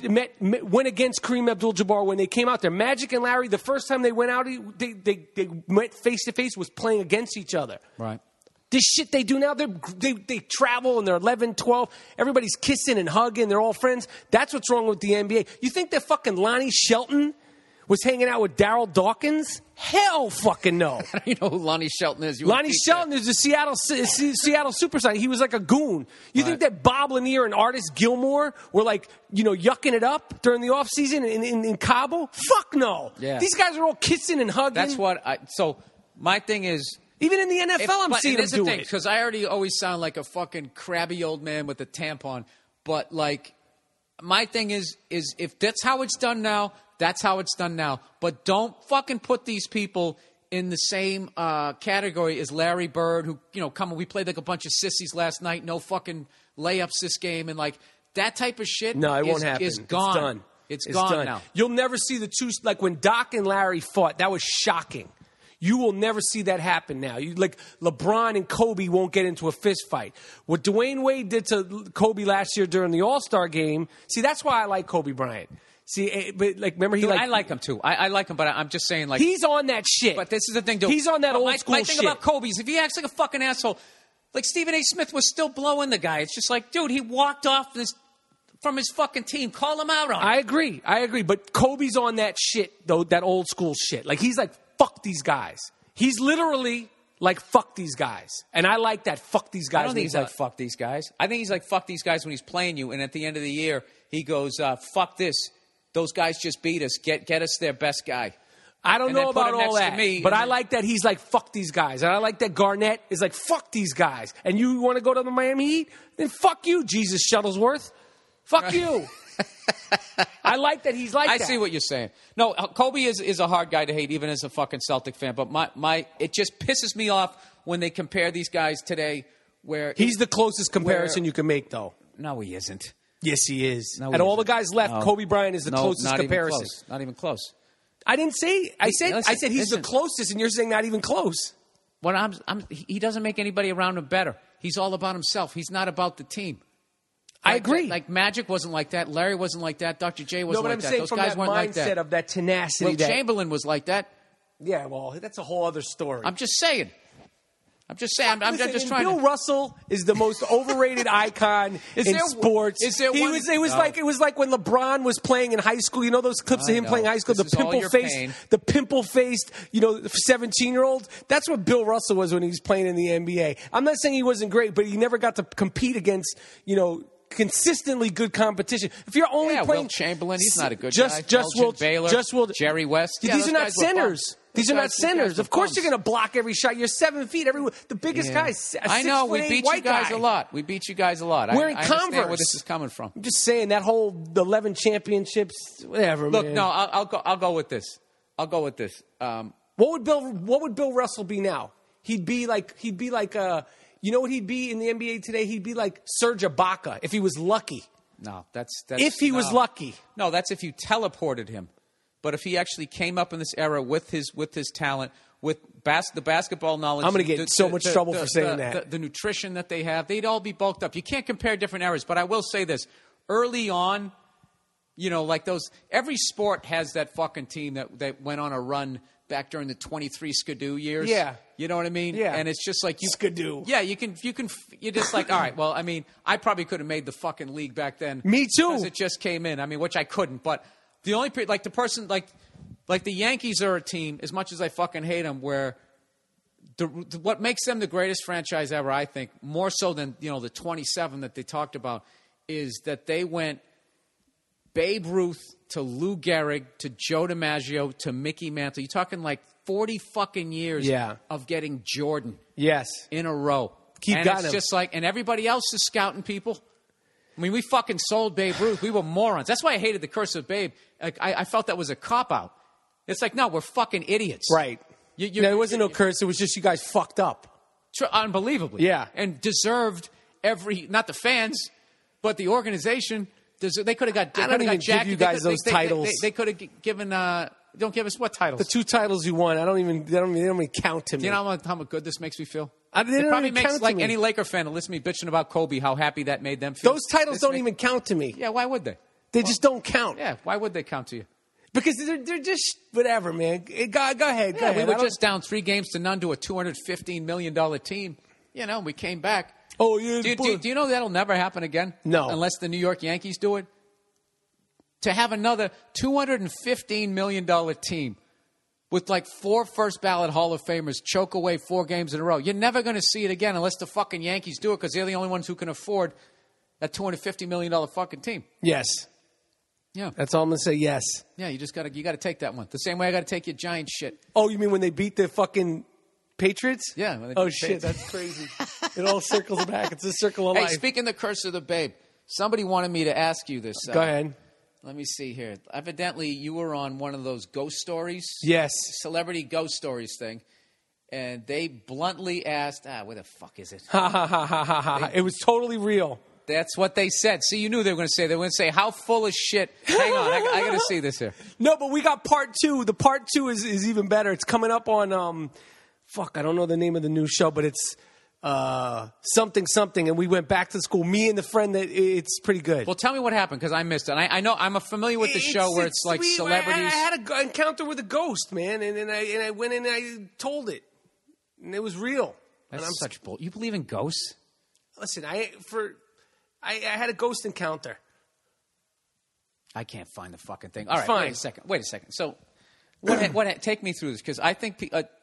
against Kareem Abdul-Jabbar when they came out there. Magic and Larry, the first time they went out, they went face to face, was playing against each other.
Right.
This shit they do now, they travel and they're 11, 12. Everybody's kissing and hugging. They're all friends. That's what's wrong with the NBA. You think that fucking Lonnie Shelton was hanging out with Daryl Dawkins? Hell fucking no.
You know who Lonnie Shelton is?
Lonnie Shelton is the Seattle Supersonic. He was like a goon. You think that Bob Lanier and Artis Gilmore were like, yucking it up during the offseason in Cabo? Fuck no.
Yeah.
These guys are all kissing and hugging.
That's what so my thing is,
even in the NFL, I'm seeing them do it.
Because I already always sound like a fucking crabby old man with a tampon. But, like, my thing is if that's how it's done now, that's how it's done now. But don't fucking put these people in the same category as Larry Bird, who, we played like a bunch of sissies last night, no fucking layups this game. And, like, that type of shit
won't happen.
Is gone.
It's done.
It's gone
done
now.
You'll never see the two, like when Doc and Larry fought, that was shocking. You will never see that happen now. Like LeBron and Kobe won't get into a fist fight. What Dwayne Wade did to Kobe last year during the All-Star game, see, that's why I like Kobe Bryant. See, but like, remember
I like him too. I like him, but I'm just saying, like,
he's on that shit.
But this is the thing, dude.
He's on that old school shit.
My thing about Kobe is if he acts like a fucking asshole, like Stephen A. Smith was still blowing the guy. It's just like, dude, he walked off from his fucking team. Call him out on it.
I agree. But Kobe's on that shit, though, that old school shit. Like, he's like, fuck these guys. He's literally like, fuck these guys. And I like that, fuck these guys.
I don't think he's like, fuck these guys. I think he's like, fuck these guys when he's playing you. And at the end of the year, he goes, fuck this. Those guys just beat us. Get us their best guy.
I don't know about all that. But I like that he's like, fuck these guys. And I like that Garnett is like, fuck these guys. And you want to go to the Miami Heat? Then fuck you, Jesus Shuttlesworth. Fuck you. I like that he's like that.
I see what you're saying. No, Kobe is a hard guy to hate, even as a fucking Celtic fan. But it just pisses me off when they compare these guys today. Where
he's the closest comparison you can make, though.
No, he isn't.
Yes, he is.
No,
and all the guys left, Kobe Bryant is the closest comparison.
Not even close.
I didn't say. I said he's the closest, and you're saying not even close.
He doesn't make anybody around him better. He's all about himself. He's not about the team.
I agree.
Like Magic wasn't like that. Larry wasn't like that. Dr. J wasn't like that.
No, but I'm saying
Those
from
guys
that
weren't
mindset
like that.
of that tenacity.
Will Chamberlain was like that.
Yeah, well, that's a whole other story.
I'm just saying. I'm just trying.
Bill Russell is the most overrated icon in sports. It was like when LeBron was playing in high school. You know those clips of him playing high school, the pimple faced, 17-year-old. That's what Bill Russell was when he was playing in the NBA. I'm not saying he wasn't great, but he never got to compete against, consistently good competition. If you're only playing
Will Chamberlain, he's not a good guy.
Baylor,
Jerry West.
These are not centers. These are not centers. Of course,
bums.
you're going to block every shot. You're 7 feet. The biggest guy.
I know. We beat you guys a lot. We beat you guys a lot.
We're in
I understand
Converse.
where this is coming from.
I'm just saying that whole 11 championships, whatever.
Look,
man.
no, I'll go with this. I'll go with this.
What would Bill Russell be now? He'd be like you know what he'd be in the NBA today? He'd be like Serge Ibaka if he was lucky.
No, that's
if he was lucky.
No, that's if you teleported him. But if he actually came up in this era with his talent, with the basketball knowledge,
I'm going to get in so much trouble for saying that.
The nutrition that they have, they'd all be bulked up. You can't compare different eras. But I will say this: early on, you know, like those. Every sport has that fucking team that went on a run back during the 23 Skidoo years.
Yeah.
You know what I mean?
Yeah.
And it's just like
Skidoo.
Yeah, you're just like, all right, well, I mean, I probably could have made the fucking league back then.
Me too.
Because it just came in. I mean, which I couldn't. But the only, like the person, like the Yankees are a team, as much as I fucking hate them, where what makes them the greatest franchise ever, I think, more so than, you know, the 27 that they talked about, is that they went Babe Ruth to Lou Gehrig to Joe DiMaggio to Mickey Mantle. You're talking like 40 fucking years of getting Jordan in a row.
Keep got him.
It's just like, and everybody else is scouting people. I mean, we fucking sold Babe Ruth. We were morons. That's why I hated the curse of Babe. Like, I felt that was a cop-out. It's like, no, we're fucking idiots.
Right. No, it wasn't no curse. It was just you guys fucked up.
Unbelievably.
Yeah.
And deserved not the fans, but the organization. They could have got.
I don't even give you guys those titles.
They could have given. Don't give us what titles?
The 2 titles you won. They don't even count to me.
Do you know how good this makes me feel?
It
probably makes like any Laker fan to listen to me bitching about Kobe, how happy that made them feel.
Those titles don't even count to me.
Yeah, why would they?
They just don't count.
Yeah, why would they count to you?
Because they're just whatever, man. Go ahead. Go ahead.
We were just down 3-0 to a $215 million team. You know, we came back.
Oh yeah.
Do you know that'll never happen again?
No,
unless the New York Yankees do it. To have another $215 million team with like 4 first-ballot Hall of Famers choke away 4 games in a row. You're never going to see it again unless the fucking Yankees do it because they're the only ones who can afford that $250 million fucking team.
Yes.
Yeah.
That's all I'm going to say, yes.
Yeah, you got to take that one. The same way I got to take your Giants shit.
Oh, you mean when they beat the fucking Patriots?
Yeah.
Oh, shit, that's crazy. It all circles back. It's a circle of life.
Hey, speaking of the curse of the Babe, somebody wanted me to ask you this.
Go ahead.
Let me see here. Evidently, you were on one of those ghost stories.
Yes.
Celebrity ghost stories thing. And they bluntly asked, where the fuck is it?
Ha, ha, ha, ha, ha, ha. It was totally real.
That's what they said. See, you knew they were going to say. They were going to say, how full of shit. Hang on. I got to see this here.
No, but we got part 2. The part 2 is even better. It's coming up on, I don't know the name of the new show, but it's something, and we went back to school. Me and the friend it's pretty good.
Well, tell me what happened because I missed it. I know I'm familiar with the show where it's like celebrities.
I had an encounter with a ghost, man, and I went in and I told it, and it was real.
That's such bull. You believe in ghosts?
Listen, I had a ghost encounter.
I can't find the fucking thing. All right,
fine.
Wait a second. So, what? Take me through this because I think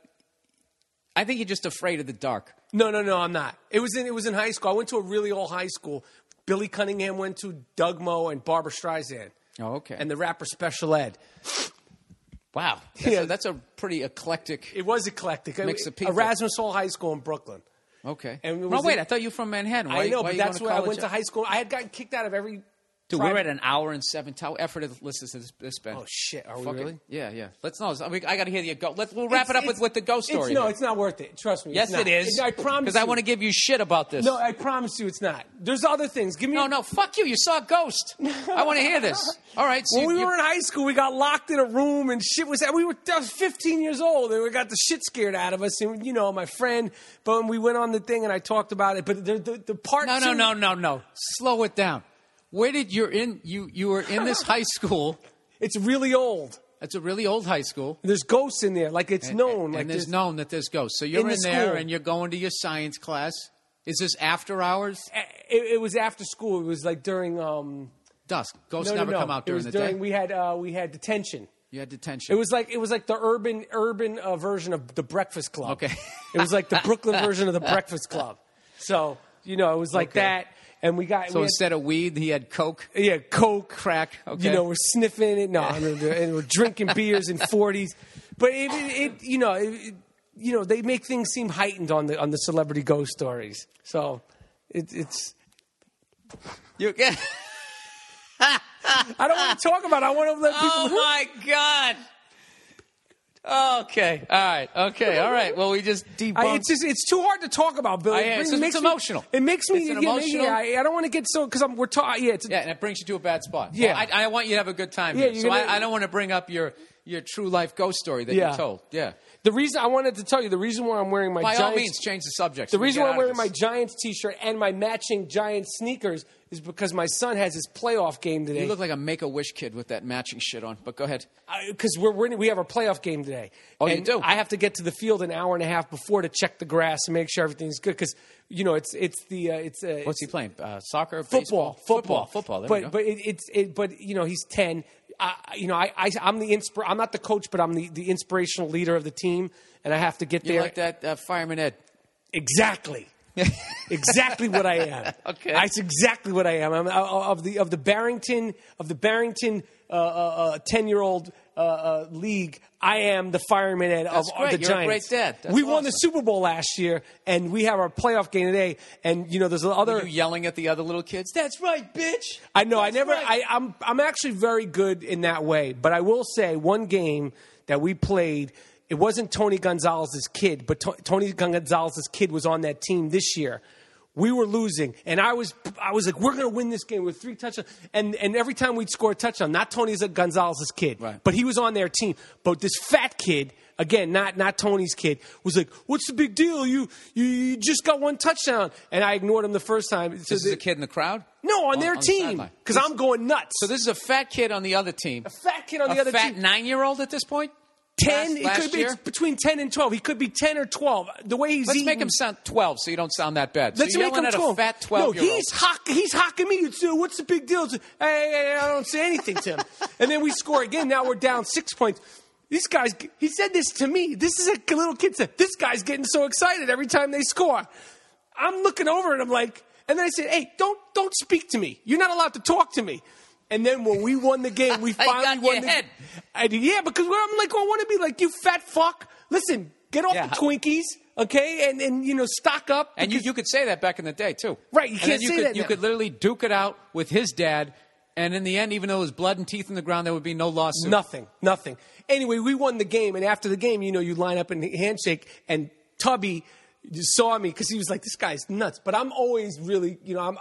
you're just afraid of the dark.
No, I'm not. It was in high school. I went to a really old high school. Billy Cunningham went to, Doug Moe, and Barbara Streisand.
Oh, okay.
And the rapper Special Ed.
Wow. That's a pretty eclectic.
It was eclectic.
Mix of people.
Erasmus Hall High School in Brooklyn.
Okay.
And
wait, I thought you were from Manhattan.
I know, but that's where I went to high school. I had gotten kicked out of every.
Dude, we're at an hour and 7. How effortless is this been?
Oh shit! Are we really?
Yeah. Let's know. I got to hear you go. We'll wrap it up with the ghost story.
No, it's not worth it. Trust me.
Yes, it is.
I promise.
Because I want to give you shit about this.
No, I promise you, it's not. There's other things. Give me.
No. Fuck you. You saw a ghost. I want to hear this. All right. So
when we were in high school, we got locked in a room and shit was. I was 15 years old and we got the shit scared out of us. And my friend. But when we went on the thing and I talked about it, but the part.
No. Slow it down. Where did you were in this high school?
It's really old.
It's a really old high school.
There's ghosts in there, like it's known.
And there's known that there's ghosts. So you're in there and you're going to your science class. Is this after hours?
It was after school. It was like during
dusk. Ghosts never come out during the day.
We had detention.
You had detention.
It was like the urban version of the Breakfast Club.
Okay.
It was like the Brooklyn version of the Breakfast Club. So it was like that. And
instead of weed, he had coke.
Yeah, coke,
crack. Okay.
We're sniffing it. No, and we're drinking beers in 40s. But they make things seem heightened on the celebrity ghost stories. So it's.
You get.
I don't want to talk about it. I want to let people.
Oh my God. Okay. All right. Okay. All right. Well, we just debunked.
It's too hard to talk about, Billy.
It's emotional.
It makes me.
It's an emotional.
I don't want to get so because we're talking.
Yeah, and it brings you to a bad spot.
Yeah,
well, I want you to have a good time.
Yeah,
here. So I don't want to bring up your true life ghost story that you told. Yeah.
The reason I wanted to tell you, the reason why I'm wearing my
By
Giants,
all means, change the subject.
The reason why I'm wearing my Giants T-shirt and my matching Giants sneakers is because my son has his playoff game today.
You look like a Make-A-Wish kid with that matching shit on. But go ahead.
Because we have our playoff game today.
Oh,
and
you do?
I have to get to the field an hour and a half before to check the grass and make sure everything's good. Because
what's he playing? Soccer,
football,
baseball? Football. There we go.
But he's 10. I'm I'm not the coach, but I'm the inspirational leader of the team, and I have to get there.
You're like that Fireman Ed.
Exactly. Exactly what I am.
Okay,
that's exactly what I am. I'm of the Barrington 10-year-old league. I am the Fireman Ed of the Giants.
You're a great dad.
We won the Super Bowl last year, and we have our playoff game today. And there's other.
Were you yelling at the other little kids? That's right, bitch.
I know.
Right.
I'm actually very good in that way. But I will say one game that we played. It wasn't Tony Gonzalez's kid, but Tony Gonzalez's kid was on that team this year. We were losing, and I was like, we're going to win this game with 3 touchdowns. And every time we'd score a touchdown, not Tony Gonzalez's kid,
right,
but he was on their team. But this fat kid, again, not Tony's kid, was like, what's the big deal? You just got 1 touchdown. And I ignored him the first time.
This is a kid in the crowd?
No, on their team, because I'm going nuts.
So this is a fat kid on the other team.
A fat kid on the other team.
A fat 9-year-old at this point?
10,
last
it could be
year?
it's between 10 and 12. He could be 10 or 12. The way he's
Let's
eating,
make him sound 12 so you don't sound that bad.
Let's
so you're
make him
yelling
12.
At a fat 12-year-old.
No, he's hocking me. What's the big deal? Hey, I don't say anything to him. And then we score again. Now we're down 6 points. These guys, he said this to me. This is a little kid said, this guy's getting so excited every time they score. I'm looking over and I'm like, and then I said, hey, don't speak to me. You're not allowed to talk to me. And then when we won the game, we finally won the game. I did, yeah, because I'm like, I want to be like, you fat fuck. Listen, get off the Twinkies, okay? And stock up.
And you could say that back in the day, too.
Right, you can't say that now.
You could literally duke it out with his dad, and in the end, even though there was blood and teeth in the ground, there would be no lawsuit.
Nothing. Anyway, we won the game, and after the game, you line up and handshake, and Tubby saw me because he was like, this guy's nuts. But I'm always really,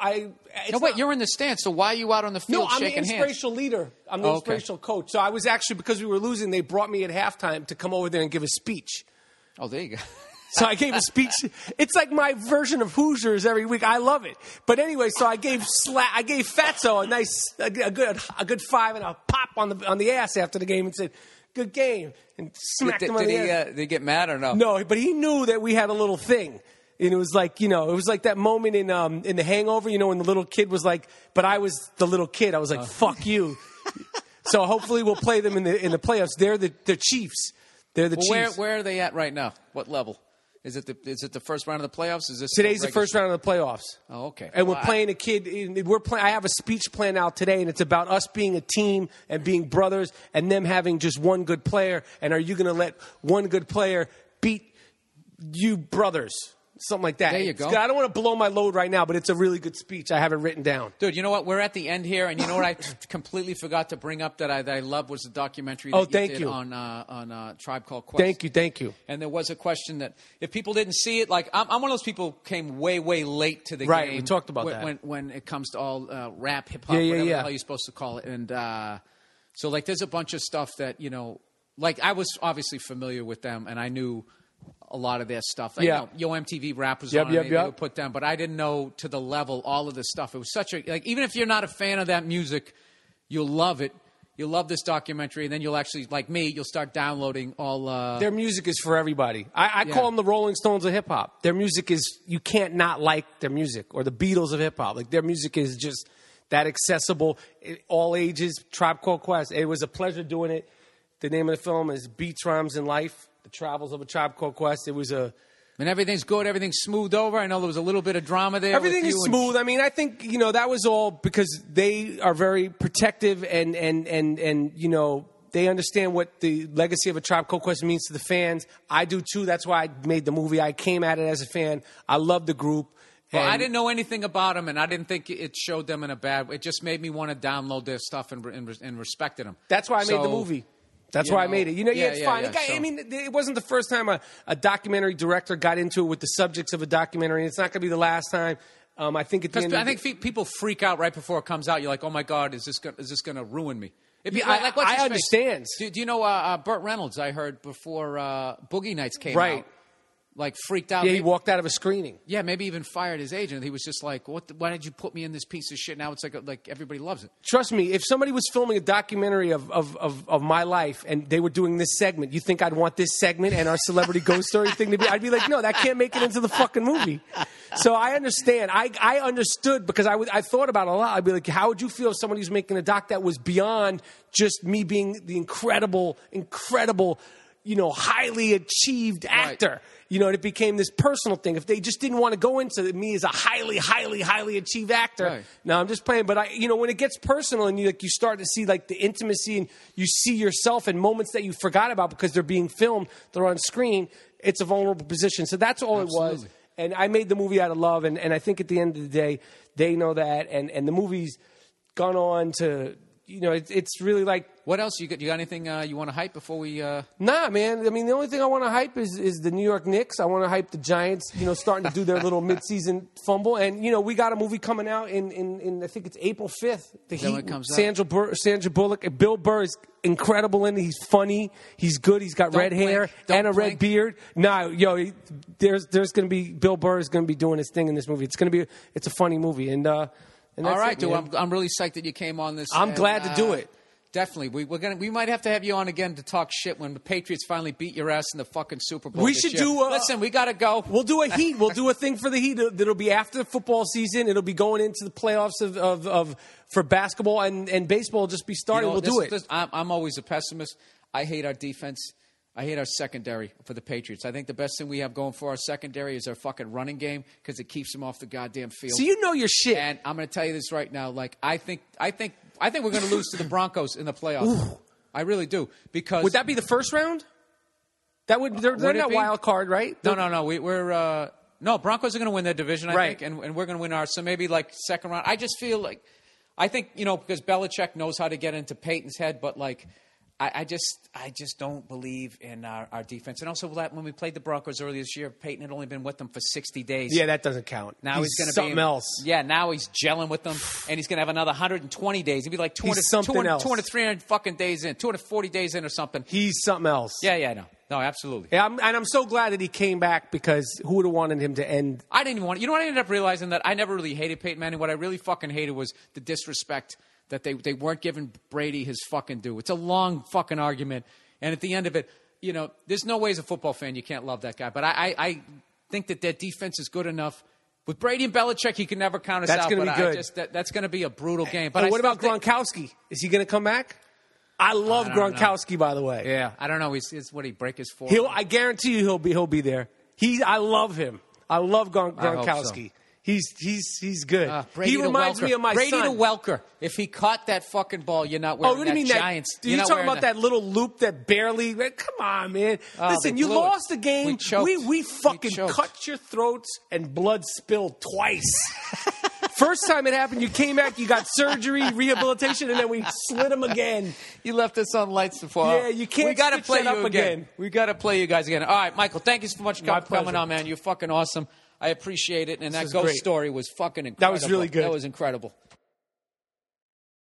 you're in the stands, so why are you out on the field shaking hands?
No, I'm the inspirational leader. I'm the inspirational coach. So I was actually, because we were losing, they brought me at halftime to come over there and give a speech.
Oh, there you go.
So I gave a speech. It's like my version of Hoosiers every week. I love it. But anyway, so I gave Fatso a good 5 and a pop on the ass after the game and said, good game, and smacked him on the ass.
Did he get mad or no?
No, but he knew that we had a little thing. And it was like, it was like that moment in The Hangover, when the little kid was like, but I was the little kid. I was like, fuck you. So hopefully we'll play them in the playoffs. They're Chiefs. They're the Chiefs.
Where are they at right now? What level? Is it the first round of the playoffs?
Today's the first round of the playoffs.
Oh, okay.
And we're playing a kid. I have a speech planned out today, and it's about us being a team and being brothers, and them having just one good player. And are you going to let one good player beat you brothers? Something like that.
There you go.
I don't want to blow my load right now, but it's a really good speech. I have it written down.
Dude, you know what? We're at the end here, and you know what I completely forgot to bring up that I love was the documentary that you did on Tribe Called Quest.
Thank you.
And there was a question that if people didn't see it, like I'm one of those people who came way, way late to the game.
Right, we talked about that.
When it comes to all rap, hip-hop, whatever the hell you're supposed to call it. And so, like, there's a bunch of stuff that, like I was obviously familiar with them, and I knew a lot of their stuff. Like, Yo MTV Rap was on it. They would put down, but I didn't know to the level all of this stuff. It was such a even if you're not a fan of that music, you'll love it. You'll love this documentary, and then you'll actually, like me, you'll start downloading all. Their
music is for everybody. I call them the Rolling Stones of hip hop. Their music is you can't not like their music, or the Beatles of hip hop. Like their music is just that accessible, all ages. Tribe Called Quest. It was a pleasure doing it. The name of the film is Beats, Rhymes, and Life. The Travels of a Tribe Called Quest. It was and
everything's good. Everything's smoothed over. I know there was a little bit of drama there.
Everything is smooth. I mean, I think that was all because they are very protective and They understand what the legacy of A Tribe Called Quest means to the fans. I do too. That's why I made the movie. I came at it as a fan. I love the group.
Well, I didn't know anything about them, and I didn't think it showed them in a bad way. It just made me want to download their stuff and respected them.
That's why I made the movie. That's why I made it. It's fine.
Yeah,
I mean, it wasn't the first time a documentary director got into it with the subjects of a documentary. It's not going to be the last time. I think
people freak out right before it comes out. You're like, oh my God, is this going to ruin me?
I understand.
Do you know Burt Reynolds? I heard before Boogie Nights came out. Like freaked out.
Yeah, he walked out of a screening.
Yeah, maybe even fired his agent. He was just like, "What? Why did you put me in this piece of shit?" Now it's like everybody loves it.
Trust me, if somebody was filming a documentary of my life and they were doing this segment, you think I'd want this segment and our celebrity ghost story thing to be? I'd be like, no, that can't make it into the fucking movie. So I understand. I understood because I thought about it a lot. I'd be like, how would you feel if somebody was making a doc that was beyond just me being the incredible, highly achieved actor? Right. And it became this personal thing. If they just didn't want to go into me as a highly, highly, highly achieved actor, right. No, I'm just playing. But when it gets personal and you start to see like the intimacy and you see yourself in moments that you forgot about because they're being filmed, they're on screen. It's a vulnerable position. So that's all Absolutely. It was. And I made the movie out of love, and I think at the end of the day, they know that, and the movie's gone on to. It's really like...
What else? You got anything you want to hype before we...
Nah, man. I mean, the only thing I want to hype is the New York Knicks. I want to hype the Giants, starting to do their little midseason fumble. And, we got a movie coming out in I think it's April 5th. The Heat, Sandra Bullock. And Bill Burr is incredible in it. He's funny. He's good. He's got red hair and a red beard. Nah, there's going to be... Bill Burr is going to be doing his thing in this movie. It's a funny movie. And
all right, dude. I'm really psyched that you came on this.
I'm glad to do it.
Definitely. We might have to have you on again to talk shit when the Patriots finally beat your ass in the fucking Super Bowl.
We should do.
Listen, we got to go.
We'll do a Heat. We'll do a thing for the Heat. That'll be after the football season. It'll be going into the playoffs for basketball and baseball. Will just be starting. We'll do it.
I'm always a pessimist. I hate our defense. I hate our secondary for the Patriots. I think the best thing we have going for our secondary is our fucking running game because it keeps them off the goddamn field.
So you know your shit.
And I'm going to tell you this right now. Like I think we're going to lose to the Broncos in the playoffs. Ooh. I really do. Because
would that be the first round? They're not wild card, right?
No. We're Broncos are going to win their division, I think, and we're going to win ours. So maybe like second round. I just feel like I think because Belichick knows how to get into Peyton's head, but like. I just don't believe in our defense. And also, when we played the Broncos earlier this year, Peyton had only been with them for 60 days.
Yeah, that doesn't count.
Now he's going to be
something else.
Yeah, now he's gelling with them, and he's going to have another 120 days. He'd be like 200, 300 fucking days in, 240 days in or something.
He's something else.
Yeah, no, absolutely.
Yeah, I'm so glad that he came back because who would have wanted him to end?
I didn't even want. You know what I ended up realizing that I never really hated Peyton Manning. What I really fucking hated was the disrespect. That they weren't giving Brady his fucking due. It's a long fucking argument. And at the end of it, there's no way as a football fan you can't love that guy. But I think that their defense is good enough. With Brady and Belichick, he can never count us out.
That's going to be good.
That's going to be a brutal game. But
what about Gronkowski? Is he going to come back? I love Gronkowski, by the way.
Yeah, I don't know. What, he break his forearm?
I guarantee you he'll be there. I love him. I love Gronkowski. He's good. He reminds me of my
Brady
son.
Brady to Welker. If he caught that fucking ball, you're not wearing
what do you mean
Giants.
You're talking about that little loop that barely... Come on, man. Listen, you lost the game. We fucking cut your throats and blood spilled twice. First time it happened, you came back, you got surgery, rehabilitation, and then we slid them again.
You left us on lights before.
Yeah, you can't
We got to play
you
again. We got to play you guys again. All right, Michael, thank you so much for coming on, man. You're fucking awesome. I appreciate it, and that ghost story was fucking incredible.
That was really good.
That was incredible.